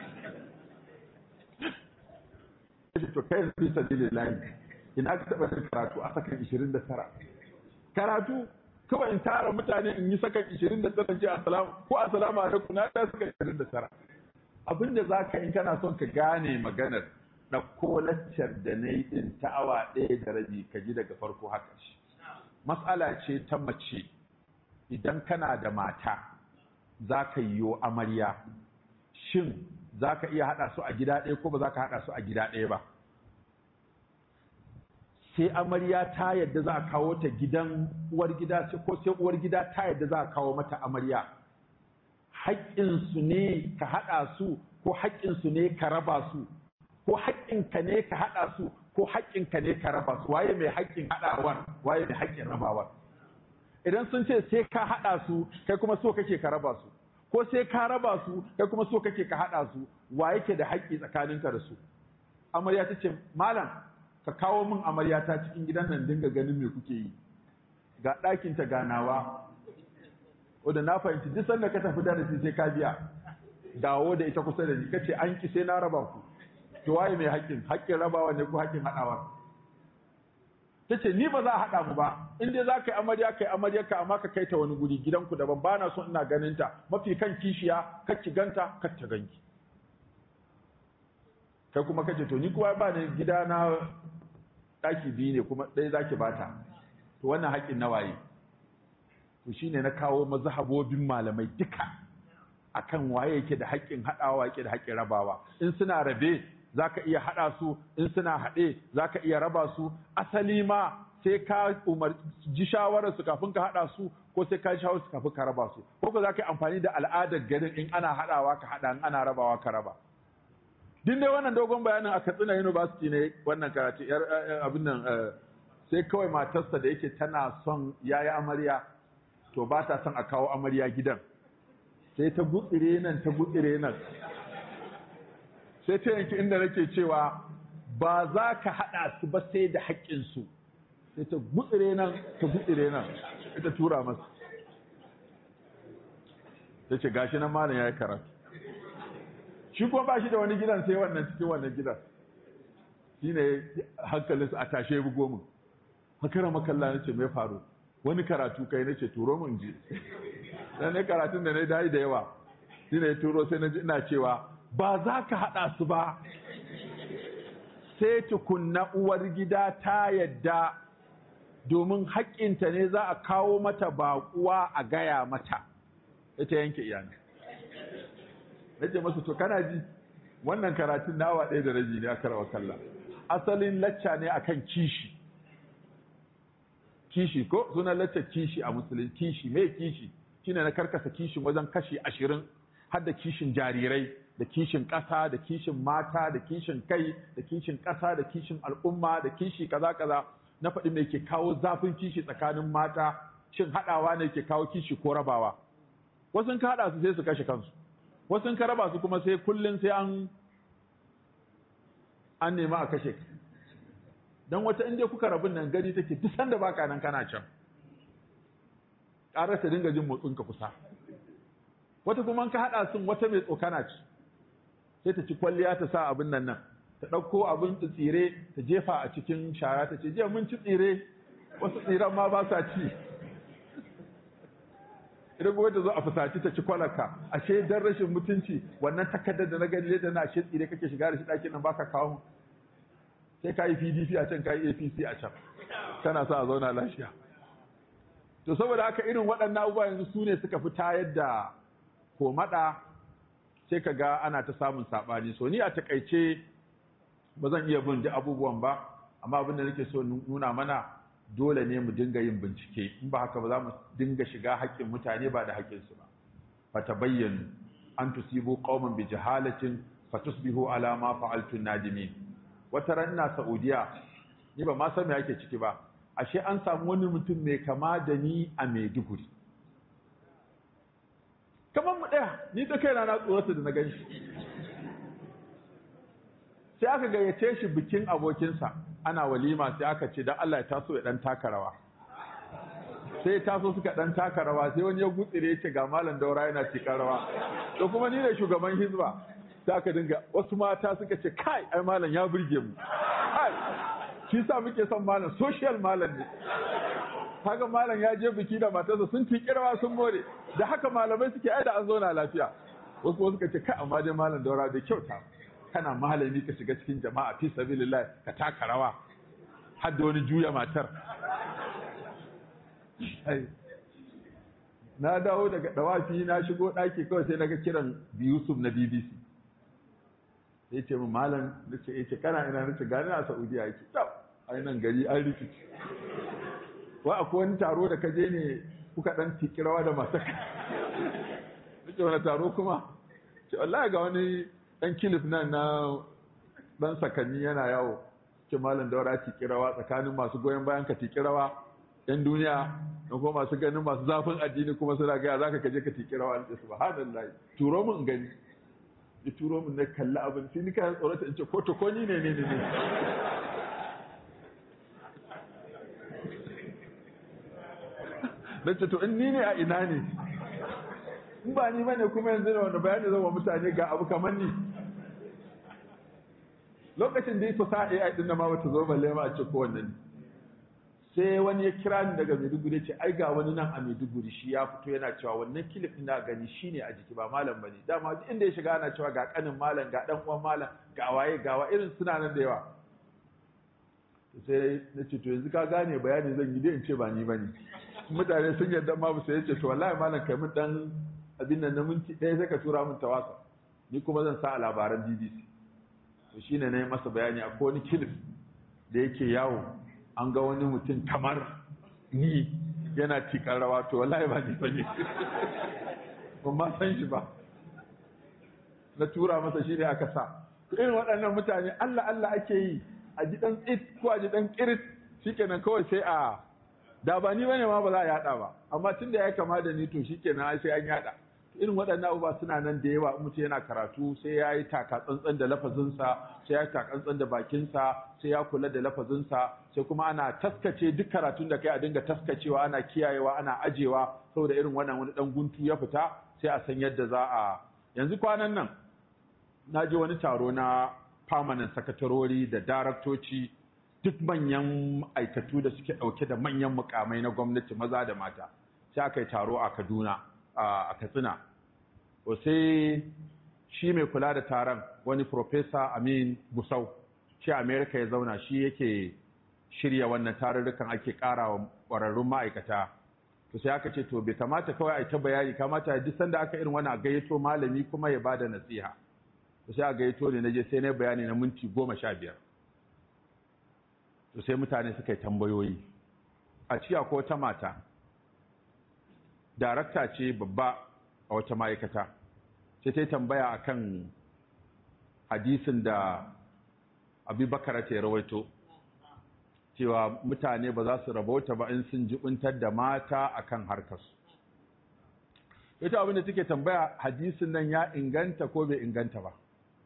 To kai fi sabilillahi ina ka taɓa yin karatu a sakan 29 karatu kawai in tara mutane in yi sakan 29 ce assalamu alaikum na ta sakan 29. Abinda za ka in kana son ka gane maganar ɗauko laccar da na yi ɗin ta awa ɗaya da rabi ka ji daga farko haka shi. Matsala ce ta mace idan kana da mata za ka yiwo amarya, shin za ka iya haɗa su a gida ɗaya ko ba za ka haɗa su a gida ɗaya ba? Sai amarya ta yadda za a kawo ta gidan uwar gida ko sai uwar gida ta yadda za a kawo mata amarya. Haƙƙinsu ne ka haɗa su ko haƙƙinsu ne ka raba su, ko haƙƙinka ne ka haɗa su ko haƙƙinka ne ka raba su, waye mai haƙƙin haɗawar waye mai haƙƙin rabawar. Idan sun ce sai ka haɗa su kai kuma so kake ka raba su, ko sai ka raba su kai kuma so kake ka haɗa su, wa yake da haƙƙi tsakaninka da su? Amarya ta ce malam ka kawo min amarya ta cikin gidan nan dinga ganin me kuke yi, ga ɗakinta ganawa wanda na fahimci duk sanda ka tafi darasi sai ka biya, dawo da ita kusa da ni kace an ki sai na raba ku. To waye mai haƙƙin rabawa ne ko haƙƙin haɗawa? Ta ce ni ba za a haɗa mu ba, in dai za ka yi amarya kai amaryarka amma ka kai ta wani guri gidanku daban, ba na son ina ganin ta, mafi kan kishiya kar ki ganta kar ta ganki. Kai kuma kace to ni kuwa ba ne gida na ɗaki biyu ne kuma ɗaya za ki bata, to wannan haƙƙin na waye? To shine na kawo mazhabobin malamai duka akan waye yake da haƙƙin haɗawa yake da haƙƙin rabawa. In suna rabe za ka iya haɗa su, in suna haɗe za ka iya raba su. Asali ma sai ka ji shawararsu kafin ka haɗa su ko sai ka ji shawararsu kafin ka raba su, ko za ka yi amfani da al'adar garin in ana haɗawa ka haɗa in ana rabawa ka raba. Din dai wannan dogon bayanin a Katsina University ne wannan karatu abin nan sai kawai matarsa da yake tana son yayi amarya to ba ta son a kawo amarya gidan, sai ta gutsire nan sai ta yanki inda nake cewa ba za ka haɗa su ba sai da haƙƙinsu, sai ta gutsire nan ita tura masa, ta ce gashi nan malam ya yi karatu. Shi kuma ba shi da wani gidan sai wannan cikin wannan gidan, shi ne hankalinsu a tashe bugo min, makara makalla na ce mai faru wani karatu kai na ce turo min ji, dan ne karatun da na yi da yawa, shi ne turo sai na ji ina cewa ba za ka haɗa su ba sai tukunna uwar gida ta yadda, domin haƙƙinta ne za a kawo mata baƙuwa a gaya mata, ita yanke iyana. Nace masa to kana ji wannan karatun na awa ɗaya da rabi ne aka rawa kalla, asalin lacca ne akan kishi ko sunan lacca kishi a musulun. Kishi me kishi shine na karkasa kishin wajen kashi 20, har da kishin jarirai da kishin ƙasa da kishin mata da kishin kai da kishin ƙasa da kishin al'umma da kishi kaza na faɗi me ke kawo zafin kishi tsakanin mata, shin haɗawa ne ke kawo kishi ko rabawa. Wasu ka haɗa su sai su kashe kansu, wasu ka raba su kuma sai kullum sai an nema a kashe ka. Don wata inda kuka rabin nan gani take duk sanda baka nan kana can, ƙarar ta dinga jin motsinka kusa. Wata kuma ka haɗa sun wata mai tsokana ce, sai ta ci kwalliya ta sa abin nan ta ɗauko abin tsire ta jefa a cikin shara ta ce jiya mun ci tsire wasu tsiran ma ba sa ci idan gobe ta zo a fusaci ta ci kwalarka ashe dan rashin mutunci wannan takardar da na gani da na ashe tsire kake shiga da shi ɗakin nan baka kawo sai ka yi PDP a can ka yi APC a can kana sa a zauna lafiya to saboda haka irin waɗannan abubuwa yanzu su ne suka fi tayar da komaɗa sai ka ga ana ta samun saɓani so ni a takaice ba zan iya bin duk abubuwan ba amma abin da nake so nuna mana dole ne mu dinga yin bincike in ba haka ba za mu dinga shiga haƙƙin mutane ba da haƙƙinsu ba fata bayyanu an tusibu qauman bi jahalatin fatusbihu ala ma fa'altum nadimin wata ran ina Saudiya ni ba ma san me yake ciki ba ashe an samu wani mutum mai kama da ni a Maiduguri kamar mu ɗaya ni da kaina na tsorata da na gan shi sai aka gayyace shi bikin abokinsa ana walima sai aka ce dan Allah ya taso ya dan taka rawa sai ya taso suka dan taka rawa sai wani ya gutsire ya ce ga malam Daura yana tikar rawa to kuma ni ne shugaban hizba sai aka dinga wasu mata suka ce kai ai malam ya burge mu kai shi sa muke son malam social malam ne kaga malam ya je biki da matarsa sun tiki rawa sun more da haka malamai suke aida an zauna lafiya wasu suka ce kai amma dai malam Daura da kyauta kana malami ka shiga cikin jama'a fi sabilillah ka taka rawa har da wani juya matar na dawo daga dawafi na shigo daki kawai sai naga kiran Yusuf na BBC sai ce mu malam nace yace kana ina nace gani a Saudiya yake to ai nan gari an rikici wa akwai wani taro da kaje ne kuka dan tiki rawa da matar nace wani taro kuma ce wallahi ga wani dan kilif nan na dan sakanni yana yawo ce malam Daura tiki rawa tsakanin masu goyon bayan ka tiki rawa yan duniya da kuma masu ganin masu zafin addini kuma suna ga zaka kaje ka tiki rawa Allah subhanallahi turo mun gani ya turo mun na kalli abin sai ni kai tsorata in ce ko to ko ni ne nace to in ni ne a ina ne in ba ni bane kuma yanzu da wanda bayani zan wa mutane ga abu kamar ni lokacin da ya fi sa'a AI din da ma bata zo balle ma a ce ko wannan sai wani ya kira ni daga Maiduguri ce ai ga wani nan a Maiduguri shi ya fito yana cewa wannan kilif din da gani shine a jiki ba malam bane dama duk inda ya shiga ana cewa ga kanin malam ga dan uwan malam ga waye irin suna nan da yawa sai na ce to yanzu ka gane bayani zan yi dai in ce ba ni bane mutane sun yarda ma ba sai ya ce to wallahi malam kai mun dan abin nan na minti ɗaya sai ka tura min tawasa ni kuma zan sa a labaran BBC to shine na yi masa bayani a wani kilif da yake yawo an ga wani mutum kamar ni yana tikar rawa to wallahi ba ni bane ban ma san shi ba na tura masa shi ne aka sa irin waɗannan mutane Allah ake yi a ji dan tsit ko a ji dan kirit shikenan kawai sai a da ba ni bane ma ba za a yada ba amma tunda ya kama da ni to shikenan sai an yada irin waɗannan abubuwa suna nan da yawa mutum yana karatu sai ya yi taka tsantsan da lafazinsa sai ya yi taka tsantsan da bakinsa sai ya kula da lafazinsa sai kuma ana taskace duk karatun da kai a dinga taskacewa ana kiyayewa ana ajewa saboda irin wannan wani dan guntu ya fita sai a san yadda za a yanzu kwanan nan na je wani taro na permanent sakatarori da daraktoci duk manyan aikatu da suke ɗauke da manyan mukamai na gwamnati maza da mata sai aka yi taro a Kaduna a Katsina sai shi mai kula da taron wani Professor Amin Gusau shi America ya zauna shi yake shirya wannan tarurrukan ake ƙara wa ƙwararrun ma'aikata to sai aka ce to bai kamata kawai a ta bayani kamata duk sanda aka irin wani a gayyato malami kuma ya bada nasiha to sai a gayyato ne naje sai na bayani na minti 15 to sai mutane suka yi tambayoyi a ciya ko ta mata darakta ce babba a wata ma'aikata sai ta yi tambaya akan hadisin da Abubakar ta rawaito cewa mutane ba za su rabauta ba in sun jibuntar da mata akan harkarsu ita abin da take tambaya hadisin nan ya inganta ko bai inganta ba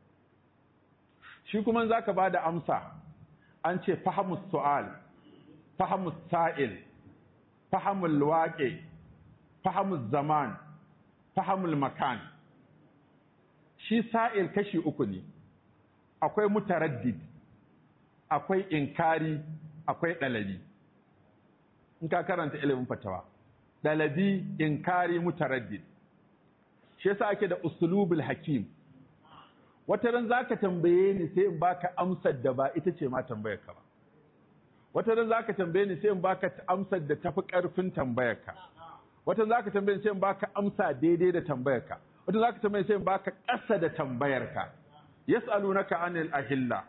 shi kuma zaka bada amsa an ce fahimus su'al fahimus sa'il fahimul waqi fahimul zaman fahimul makan shi sa'il kashi uku ne, akwai mutaraddid, akwai inkari, akwai ɗalabi. In ka karanta ilimin fatawa, ɗalabi, inkari, mutaraddid. Shi yasa ake da usulubul hakim. Wata ran zaka tambaye ni sai in baka amsar da ba ita ce ma tambayar ka ba. Wata ran zaka tambaye ni sai in baka amsar da tafi ƙarfin tambayar ka. Wata ran zaka tambaye ni sai in baka amsa daidai da tambayar ka. Wata zaka tambaye sai in baka ƙasa da tambayar ka. Yas'alunaka anil ahilla.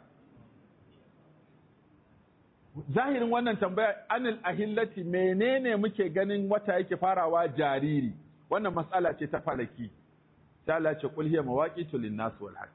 Zahirin wannan tambaya anil ahillati, menene muke ganin wata yake farawa jariri? Wannan mas'ala ce ta falaki. Sai Allah ce qul hiya mawaqitu lin-nas wal hajj.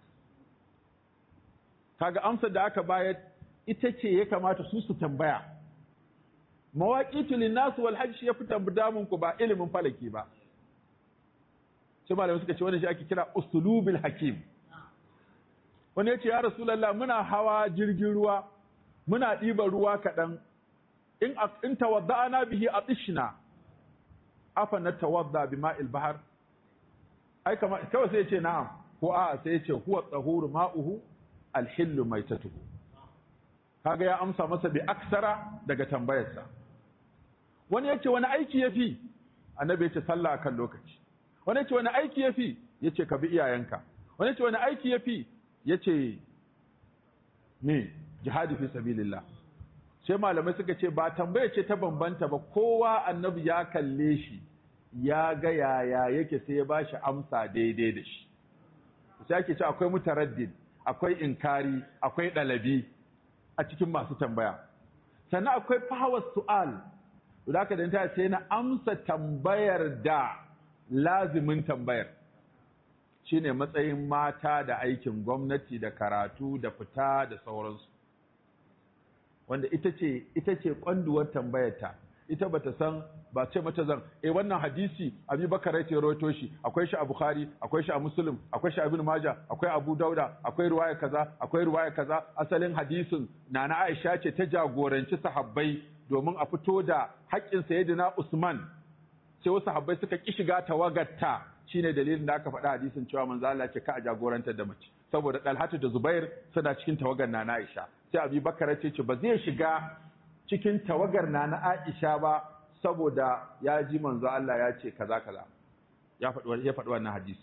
Kaga amsar da aka bayar ita ce ya kamata su tambaya. Mawaqitu lin-nas wal hajj ya fi damun ku ba ilimin falaki ba. Sai malamai suka ce wannan shi ake kira usulubul hakim. Wani ya ce ya Rasulullah, muna hawa jirgin ruwa, muna ɗiban ruwa kaɗan, in tawadda'ana bihi atishna afa natawadda bima'il bahar. Ai kawai sai ya ce na'am, ko a'a sai ya ce huwa tsahuru ma'uhu alhillu maitatuhu. Kaga ya amsa masa bi aksara daga tambayarsa. Wani ya ce wani aiki yafi? Annabi ya ce sallah akan lokaci. Wani ya ce wani aiki yafi? Ya ce ka bi iyayenka. Wani ya ce wani aiki yafi? Ya ce me jihadi fi sabilillah. Sai malamai suka ce ba tambaya ce ta bambanta ba, kowa annabi ya kalle shi ya ga yaya yake sai ya bashi amsa daidai da shi. Sai ake ce akwai mutaraddid, akwai inkari, akwai dalabi a cikin masu tambaya. Sannan akwai fahawar su'al, da aka danta sai na amsa tambayar da lazimin tambayar. Shine matsayin mata da aikin gwamnati da karatu da fita da sauransu. Wanda ita ce kwanduwar tambayarta. Ita bata san, ba ce mata zan wannan hadisi Abi Bakar ya rawaito shi, akwai shi a Bukhari, akwai shi a Muslim, akwai shi a Ibn Majah, akwai Abu Dauda, akwai riwaya kaza, akwai riwaya kaza. Asalin hadisin Nana Aisha ce ta jagoranci sahabbai domin a fito da haƙƙin Sayyidina Usman. Sai wasu sahabbai suka ki shiga tawagarta, shine dalilin da aka faɗa hadisin cewa manzo Allah ce ka a jagorantar da mace, saboda Talhatu da Zubair suna cikin tawagar Nana Aisha. Sai Abi Bakar ya ce ba zai shiga cikin tawagar Nana Aisha ba saboda ya ji manzo Allah ya ce kaza kaza. Ya faɗi wannan hadisi.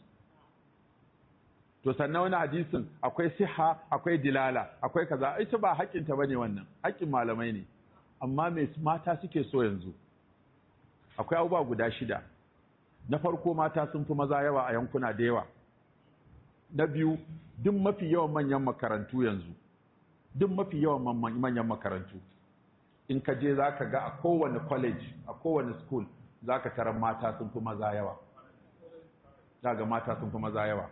To sannan wani hadisin akwai siha, akwai dilala, akwai kaza. Ita ba haƙƙinta bane wannan, haƙƙin malamai ne. Amma me mata suke so yanzu? Akwai abubuwa guda 6. Na farko, mata sun fi maza yawa a yankuna da yawa. Na biyu, duk mafi yawan manyan makarantu yanzu, duk mafi yawan manyan makarantu, in ka je za ka ga a kowane college, a kowane school, za ka tarar mata sun fi maza yawa. Za ga mata sun fi maza yawa.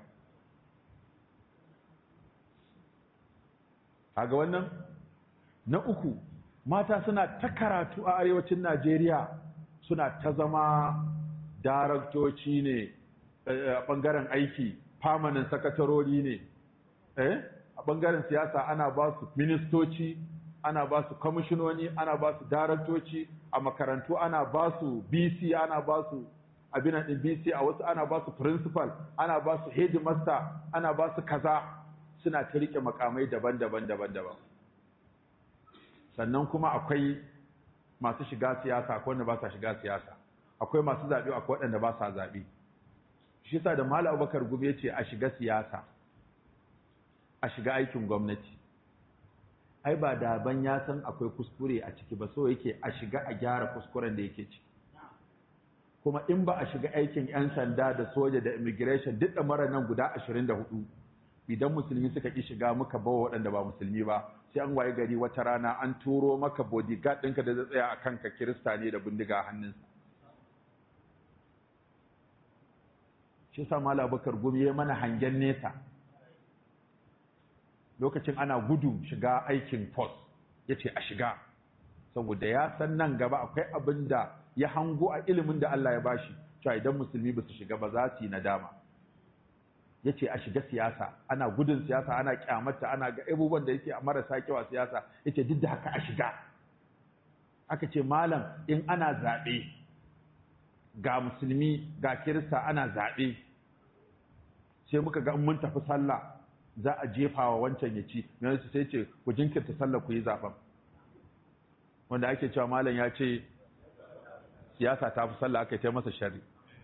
Haga wannan? Na uku, mata suna ta karatu a arewacin Najeriya, suna ta zama daraktoci ne a ɓangaren aiki, permanent sakatarori ne, a ɓangaren siyasa ana ba su ministoci, ana ba su kwamishinoni, ana ba su daraktoci, a makarantu ana ba su BC, ana ba su abinan ɗin BC, a wasu ana ba su principal, ana ba su headmaster, ana ba su kaza, suna ta riƙe makamai daban-daban. Sannan kuma akwai masu shiga siyasa, akwai wanda ba sa shiga siyasa. Akwai masu zaɓe, akwai waɗanda ba sa zaɓe. Shi yasa da Malam Abubakar Gumi ya ce a shiga siyasa, a shiga aikin gwamnati. Ai ba da ban ya san akwai kuskure a ciki ba, so yake a shiga a gyara kuskuren da yake ciki. Kuma in ba a shiga aikin 'yan sanda da soja da immigration duk da mara nan guda 24, idan musulmi suka ƙi shiga muka bawa waɗanda ba musulmi ba, sai an waye gari wata rana an turo maka bodyguard ɗinka da zai tsaya a kanka kirista ne da bindiga a hannunsa. Shi sa Malam Abubakar Gumi ya mana hangen nesa lokacin ana gudu shiga aikin force, ya ce a shiga saboda ya san nan gaba akwai abin da ya hango a ilimin da Allah ya bashi, cewa idan musulmi ba su shiga ba za su yi nadama. Ya ce a shiga siyasa, ana gudun siyasa, ana kyamata, ana ga abubuwan da yake a marasa kyau a siyasa. Ya ce duk da haka a shiga. Aka ce malam, in ana zaɓe ga musulmi ga kirista ana zaɓe, sai muka ga mun tafi sallah za a jefa wa wancan ya ci yanzu sai ce ku jinkirta sallah ku yi zaben wanda ake cewa malam ya ce siyasa ta fi sallah aka yi masa sharri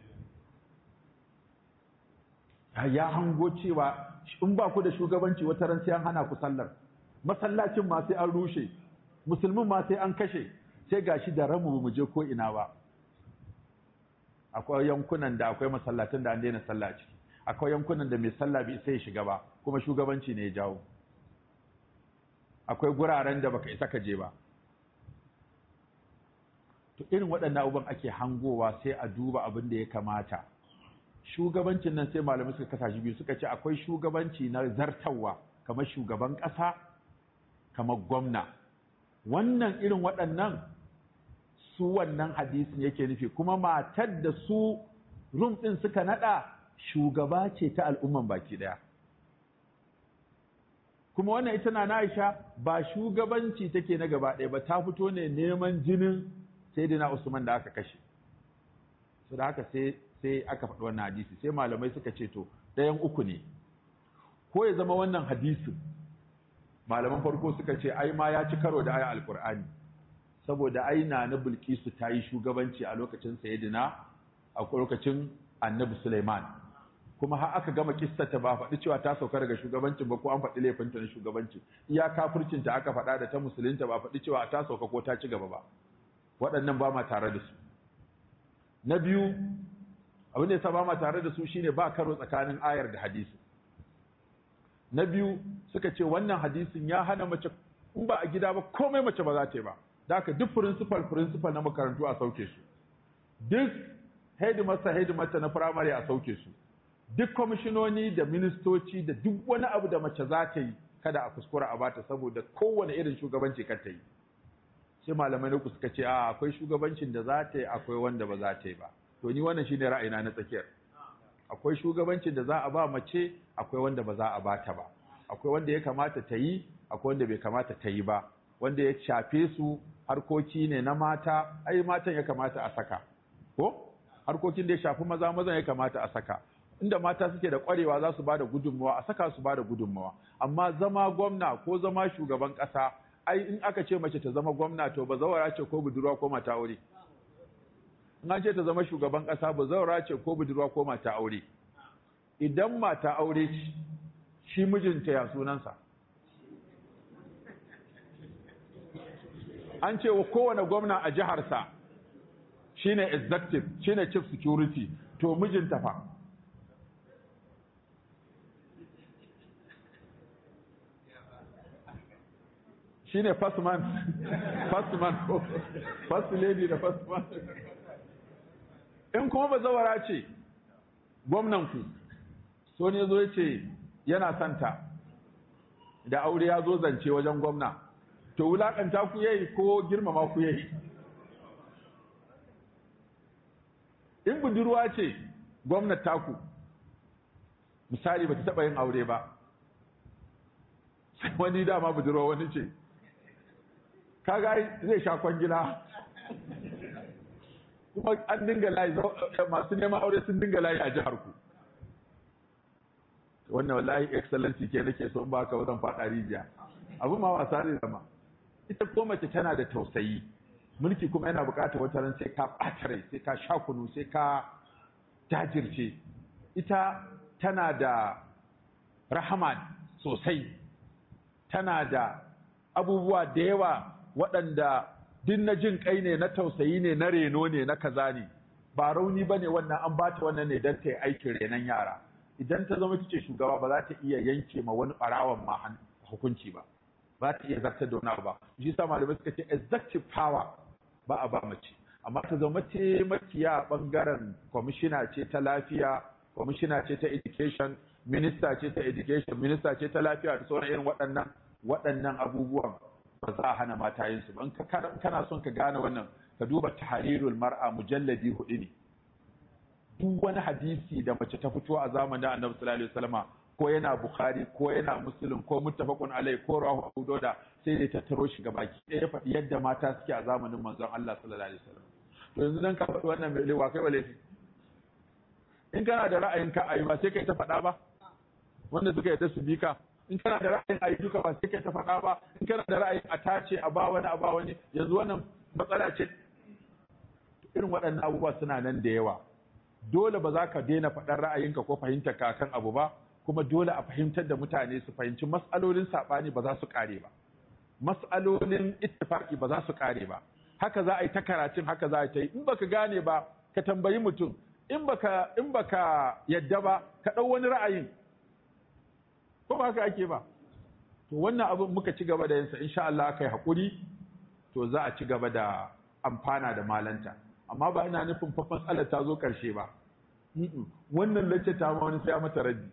ya hango cewa in ba ku da shugabanci wata ran sai an hana ku sallar masallacin ma sai an rushe musulmin ma sai an kashe sai gashi da ramu mu je ko ina ba akwai yankunan da akwai masallatan da an daina sallah ciki akwai yankunan da mai sallah bai sai shiga ba kuma shugabanci ne ya jawo akwai guraren da baka isa ka je ba to irin waɗannan abubuwan ake hangowa sai a duba abin da ya kamata shugabancin nan sai malamai suka kasa shi biyu suka ce akwai shugabanci na zartawa kamar shugaban ƙasa kamar gwamna wannan irin waɗannan su wannan hadisin yake nufi kuma matar da su rum ɗin suka naɗa shugaba ce ta al'umman baki ɗaya kuma wannan ita na Aisha ba shugabanci take na gaba ɗaya ba ta fito ne neman jinin Sayyidina Usman da aka kashe su da haka sai aka faɗi wannan hadisi sai malamai suka ce to ɗayan uku ne ko ya zama wannan hadisin malaman farko suka ce ai ma ya ci karo da aya alkur'ani saboda ai na Bilkisu ta yi shugabanci a lokacin Sayyidina a lokacin Annabi Sulaiman kuma har aka gama kissata ba faɗi cewa ta sauka daga shugabancin ba ko an faɗi laifinta na shugabanci iya kafircinta aka faɗa da ta musulunta ba faɗi cewa ta sauka ko ta ci gaba ba waɗannan ba ma tare da su na biyu abin da ya sa ba ma tare da su shine ba karo tsakanin ayar da hadisi na biyu suka ce wannan hadisin ya hana mace in ba a gida ba komai mace ba za ta yi ba da haka duk principal na makarantu a sauke su duk headmaster na firamare a sauke su duk kwamishinoni da ministoci da duk wani abu da mace za ta yi kada a kuskura a bata saboda kowane irin shugabanci kar ta yi sai malamai na suka ce a akwai shugabancin da za ta yi akwai wanda ba za ta yi ba to ni wannan shine ra'ayina na tsakiyar akwai shugabancin da za a ba mace akwai wanda ba za a bata ba akwai wanda ya kamata ta yi akwai wanda bai kamata ta yi ba wanda ya shafe su harkoki ne na mata ai matan ya kamata a saka ko harkokin da ya shafi mazan ya kamata a saka inda mata suke da kwarewa za su ba da gudunmawa a saka su ba da gudunmawa amma zama gwamna ko zama shugaban ƙasa ai in aka ce mace ta zama gwamna to ba zawara ce ko budurwa ko mata aure in an ce ta zama shugaban ƙasa ba zawara ce ko budurwa ko mata aure idan mata aure shi mijinta ya sunansa an ce wa kowane gwamna a jiharsa shine executive shine chief security to mijinta fa shine first man first lady da first man in kuma bazawara ce gwamnanku so ne zo yace yana santa da aure ya zo zance wajen gwamna to wulakanta ku yayi ko girmama ku yayi in budurwa ce gwamnati taku misali bata taba yin aure ba wani dama budurwa wani ce kaga zai sha kwangila kuma an dinga layi masu neman aure sun dinga layi a jihar ku wannan wallahi excellency ke nake so in ba ka wajen faɗa rijiya abu ma wasa ne zama ita ko mace tana da tausayi mulki kuma yana buƙatar wata ran sai ka ɓata rai sai ka sha kunu sai ka jajirce ita tana da rahama sosai tana da abubuwa da yawa waɗanda duk na jin kai ne na tausayi ne na reno ne na kaza ne ba rauni ba ne wannan an bata wannan ne don ta yi aikin renon yara idan ta zama ce shugaba ba za ta iya yanke ma wani ɓarawan ma hukunci ba ba ta iya zartar da wani abu ba shi sa malamai suka ce executive power ba a ba mace amma ta zama taimakiya bangaren kwamishina ce ta lafiya kwamishina ce ta education minista ce ta education minista ce ta lafiya da sauran irin waɗannan abubuwan ba za a hana mata yin su ba in kana son ka gane wannan ka duba tahrirul mar'a mujalladi 4 ne duk wani hadisi da mace ta fito a zamanin Annabi sallallahu alaihi wasallama ko yana Bukhari ko yana Muslim ko muttafaqun alai ko rawahu Abu Dawud sai dai tattaro shi gabaki ɗaya ya faɗi yadda mata suke a zamanin manzon Allah sallallahu alaihi wasallam to yanzu dan ka faɗi wannan mai lewa kai wale in kana da ra'ayin ka ayi ba sai kai ta faɗa ba wanda suka yi ta su bika. In kana da ra'ayin a yi duka ba sai kai ta faɗa ba, in kana da ra'ayin a tace a ba wani a ba wani, yanzu wannan matsala ce. Irin waɗannan abubuwa suna nan da yawa. Dole ba za ka daina faɗar ra'ayinka ko fahimtar ka kan abu ba, kuma dole a fahimtar da mutane su fahimci mas'alolin saɓani ba za su ƙare ba. Mas'alolin ittifaqi ba za su ƙare ba. Haka za a yi ta karatun, haka za a yi ta yi. In baka gane ba, ka tambayi mutum. In baka yadda ba, ka ɗau wani ra'ayin. Ko ba haka ake ba. To wannan abin muka ci gaba da yinsa, insha Allah aka yi haƙuri, to za a ci gaba da amfana da malanta. Amma ba ina nufin fa matsalar ta zo ƙarshe ba. Wannan lacce ta ma wani sai ya mata raddi.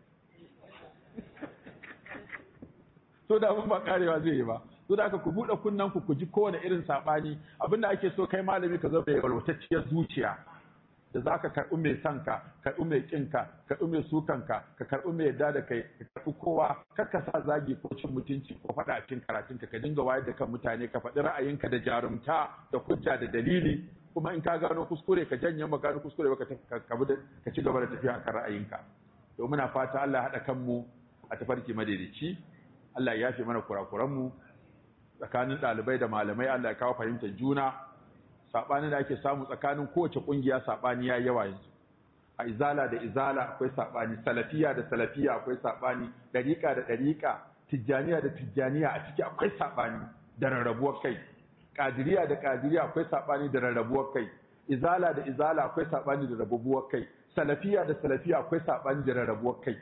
So da abin ba karewa zai yi ba. So da aka ku buɗe kunnen ku ji kowane irin saɓani. Abinda ake so kai malami ka zo mai walwatacciyar zuciya. Da za ka karɓi mai son ka, karɓi mai ƙin ka, karɓi mai sukan ka, ka karɓi mai yarda da kai, ka karɓi kowa, kar ka sa zagi ko cin mutunci ko faɗa a cikin karatunka, ka dinga wayar da kan mutane, ka faɗi ra'ayinka da jarumta, da hujja da dalili, kuma in ka gano kuskure ka janye ma gano kuskure ba ka ci gaba da tafiya akan ra'ayinka. To muna fata Allah ya haɗa kanmu a tafarki madaidaici, Allah ya yafe mana kurakuranmu tsakanin ɗalibai da malamai, Allah ya kawo fahimtar juna. Saɓani da ake samu tsakanin kowace ƙungiya saɓani ya yawa yanzu. A izala da izala akwai saɓani, salafiya da salafiya akwai saɓani, ɗariƙa da ɗariƙa, tijjaniya da tijjaniya a ciki akwai saɓani da rarrabuwar kai. Ƙadiriya da ƙadiriya akwai saɓani da rarrabuwar kai. Izala da izala akwai saɓani da rarrabuwar kai. Salafiya da salafiya akwai saɓani da rarrabuwar kai.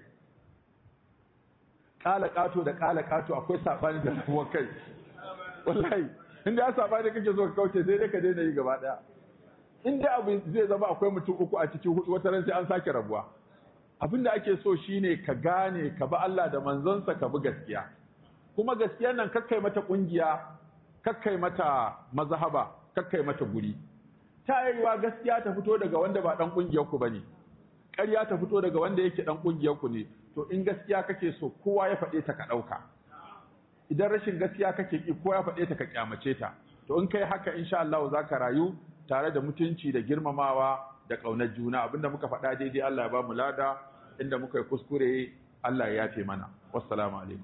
Ƙala ƙato da ƙala ƙato akwai saɓani da rarrabuwar kai. Wallahi. In da ya saba da kake so ka kauce sai dai ka daina yi gaba daya. In dai abu zai zama akwai mutum uku a cikin hudu, wata ran sai an sake rabuwa. Abin da ake so shine ka gane, ka bi Allah da manzonsa, ka bi gaskiya. Kuma gaskiyar nan kakkai mata kungiya, kakkai mata mazhaba, kakkai mata guri. Ta yiwa gaskiya ta fito daga wanda ba dan kungiyar ku bane. Ƙarya ta fito daga wanda yake dan kungiyar ku ne. To in gaskiya kake so kowa ya faɗe ta ka ɗauka. Idan rashin gaskiya kake ki ko ya faɗe ta ka kyamace ta, to in kai haka insha Allah za ka rayu tare da mutunci da girmamawa da ƙaunar juna. Abinda muka faɗa daidai Allah ya ba mu lada, inda muka yi kuskure Allah ya yafe mana. Wassalamu alaikum.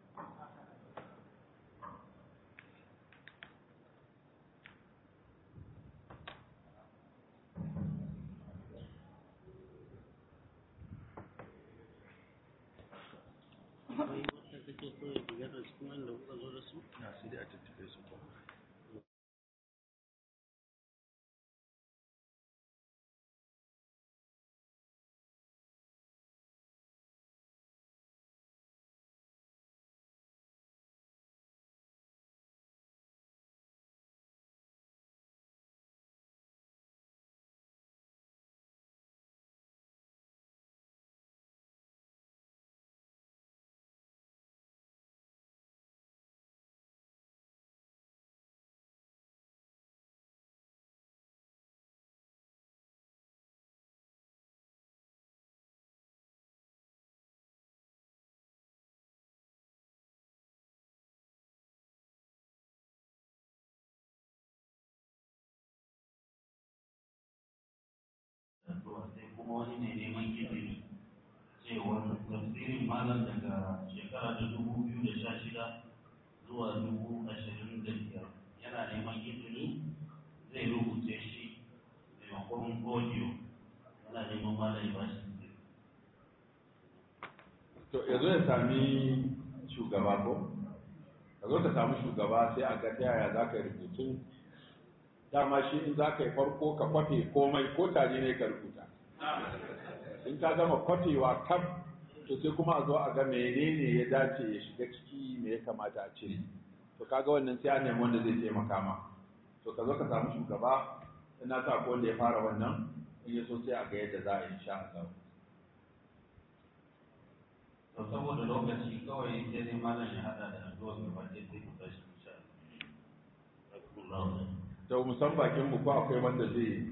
sai kuma wani ne neman izini cewar tafsirin malam daga shekara ta 2016 zuwa 2025 yana neman izini zai rubuce shi maimakon audio, yana neman malam ya bashi. To ya zo ya sami shugaba ko? Ka zo ka sami shugaba sai a ga ta yaya za ka yi rubutu. Dama shi in za ka yi farko ka kwafe komai ko tare ne ka rubuta. In ka gama kwafewa kaf, to sai kuma a zo a ga menene ya dace ya shiga ciki, me ya kamata a cire. To kaga wannan sai a nemi wanda zai taimaka ma. To ka zo ka samu shugaba, ina sa ko wanda ya fara wannan, in ya so sai a ga yadda za a yi insha Allah. To saboda lokaci kawai sai dai malam ya hada da addu'a gaba ɗaya sai ku tashi insha Allah. To musan bakin mu ko akwai wanda zai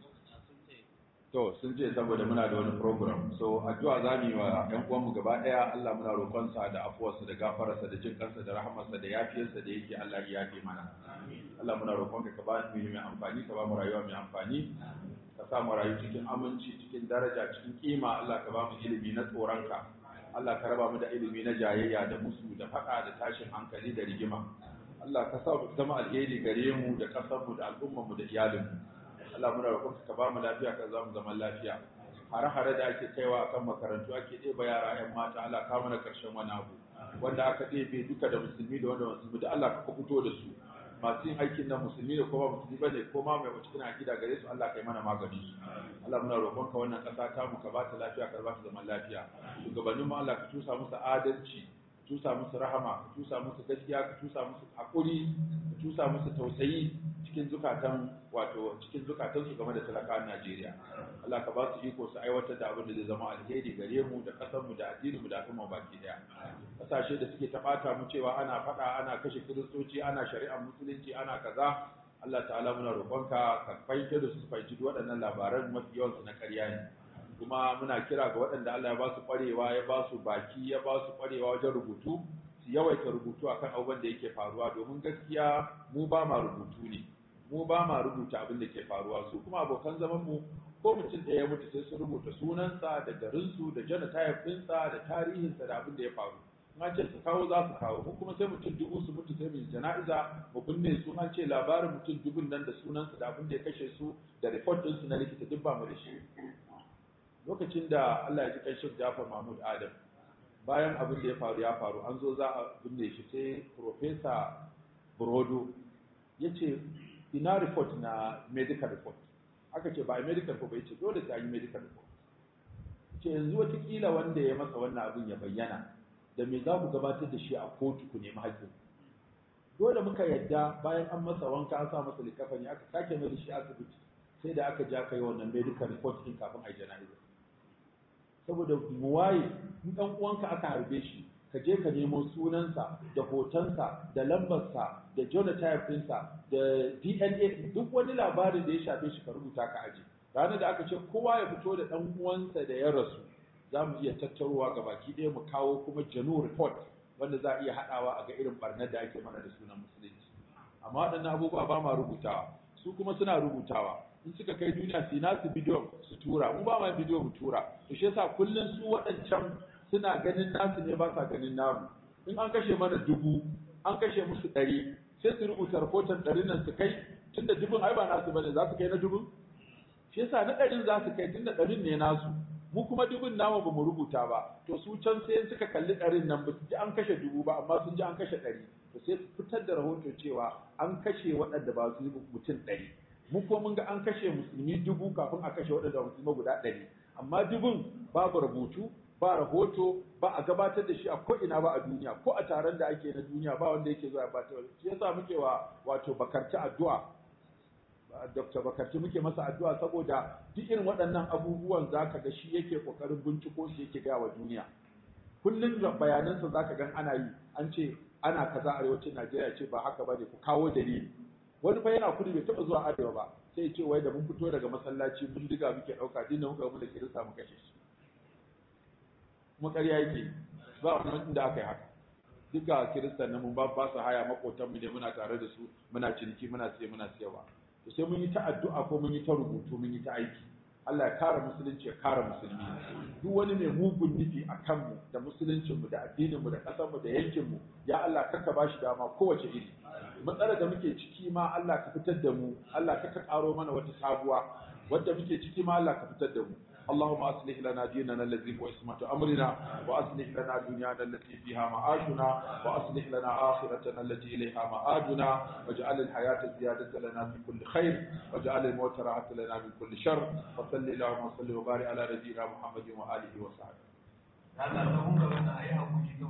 sun ce saboda muna da wani program, so addu'a za mu yi wa ƴan uwanmu gaba ɗaya. Allah muna roƙonsa da afuwarsa da gafararsa da jin kansa da rahamarsa da yafiyarsa da yake Allah ya yafe mana. Allah muna roƙonka ka ba mu ilimi mai amfani, ka ba mu rayuwa mai amfani, ka sa mu rayu cikin aminci, cikin daraja, cikin kima. Allah ka ba mu ilimi na tsoronka, Allah ka raba mu da ilimi na jayayya da musu da faɗa da tashin hankali da rigima Allah ka sa mu zama alheri gare mu da ƙasar mu da al'ummar mu da iyalin mu Allah muna roƙon ka ba mu lafiya ka za mu zaman lafiya hare-hare da ake kaiwa akan makarantu ake ɗeba yara 'yan mata Allah ka mana ƙarshen wani abu wanda aka ɗebe duka da musulmi da wanda musulmi da Allah ka fito da su masu yin aikin nan musulmi da kuma musulmi bane ko ma mai wacce kana gida gare su Allah kai mana magani su Allah muna roƙon ka wannan ƙasa ta mu ka ba ta lafiya ka ba ta zaman lafiya shugabannin mu Allah ka tusa musu adalci ka tusa musu rahama ka tusa musu gaskiya ka tusa musu hakuri ka tusa musu tausayi cikin zukatan su game da talakawan Najeriya Allah ka ba su iko su aiwatar da abin da zai zama alheri gare mu da kasar mu da addinin mu da al'umma baki daya kasashe da suke tabata mu cewa ana fada ana kashe kiristoci ana shari'ar musulunci ana kaza Allah ta'ala muna roƙonka ka fahimta da su fahimci waɗannan labaran mafi yawan su na ƙarya ne kuma muna kira ga waɗanda Allah ya ba su ƙwarewa ya ba su baki ya ba su ƙwarewa wajen rubutu su yawaita rubutu akan abubuwan da yake faruwa domin gaskiya mu ba ma rubutu ne mu ba ma rubuta abin da ke faruwa su kuma abokan zaman mu ko mutum ɗaya ya mutu sai su rubuta sunansa da garinsu da genotype ɗinsa da tarihinsa da abin da ya faru an ce su kawo za su kawo mu kuma sai mutum dubu su mutu sai mu jana'iza mu binne su an ce labarin mutum dubun nan da sunansa da abin da ya kashe su da report ɗinsu na likita duk ba mu da shi lokacin da Allah ya ji kan Sheikh Jafar Mahmud Adam bayan abin da ya faru an zo za a binne shi sai Professor Brodo ya ce ina report na medical report aka ce ba a medical report bai ce dole sai an yi medical report ce yanzu watakila wanda ya masa wannan abin ya bayyana da me za ku gabatar da shi a kotu ku nemi haƙƙin dole muka yadda bayan an masa wanka an sa masa likafani aka sake mai da shi asibiti sai da aka ja kai wannan medical report din kafin a yi jana'iza saboda mu waye in ɗan uwanka aka harbe shi ka je ka nemo sunansa da hotonsa da lambarsa da genotype ɗinsa da DNA duk wani labarin da ya shafe shi ka rubuta ka aje ranar da aka ce kowa ya fito da ɗan uwansa da ya rasu za mu iya tattarowa ga baki ɗaya mu kawo kuma janu report wanda za a iya haɗawa a ga irin barnar da ake mana da sunan musulunci amma waɗannan abubuwa ba ma rubutawa su kuma suna rubutawa in suka kai duniya su nasu bidiyon su tura mu ba ma bidiyo mu tura to shi yasa kullum su waɗancan suna ganin nasu ne ba sa ganin namu in an kashe mana 1000 an kashe musu 100 sai su rubuta rahoton 100 nan su kai tunda 1000 ai ba nasu bane za su kai na 1000 shi yasa na 100 za su kai tunda 100 ne nasu mu kuma 1000 namu ba mu rubuta ba to su can sai suka kalli 100 nan ba su ji an kashe 1000 ba amma sun ji an kashe 100 to sai su fitar da rahoto cewa an kashe waɗanda ba su yi mutum 100 mu ko mun ga an kashe musulmi 1000 kafin a kashe waɗanda musulmi guda 100 amma 1000 babu rubutu ba rahoto ba a gabatar da shi a ko'ina ba a duniya ko a taron da ake na duniya ba wanda yake zuwa ba ta wani shi yasa muke wato bakarci addu'a Dr. Bakarci muke masa addu'a saboda duk irin waɗannan abubuwan zaka ga shi yake kokarin binciko shi yake ga wa duniya kullun bayanansa zaka ga ana yi an ce ana kaza arewacin Najeriya ce ba haka bane ku kawo dalili wani fa yana kudu bai taba zuwa arewa ba sai ya ce wai da mun fito daga masallaci mun diga muke dauka dinda muka mu da kirista mu kashe shi kuma ƙarya yake ba wani inda aka yi haka duk ga kiristan nan mun ba su haya makotanmu ne muna tare da su muna ciniki muna siyarwa to sai mun yi ta addu'a ko mun yi ta rubutu mun yi ta aiki Allah ya kare musulunci ya kare musulmi duk wani mai mugun nufi a kanmu da musuluncinmu da addininmu da ƙasarmu da yankinmu ya Allah kaka bashi dama kowace iri matsalar da muke ciki ma Allah ka fitar da mu Allah ka karo mana wata sabuwa wadda muke ciki ma Allah ka fitar da mu اللهم أصلح لنا ديننا الذي هو عصمة أمرنا وأصلح لنا دنيانا التي فيها معاشنا وأصلح لنا آخرتنا التي إليها مآدنا واجعل الحياة زيادة لنا في كل خير واجعل الموت راحة لنا من كل شر وصل اللهم وسلم وبارك على نبينا محمد وآله وصحبه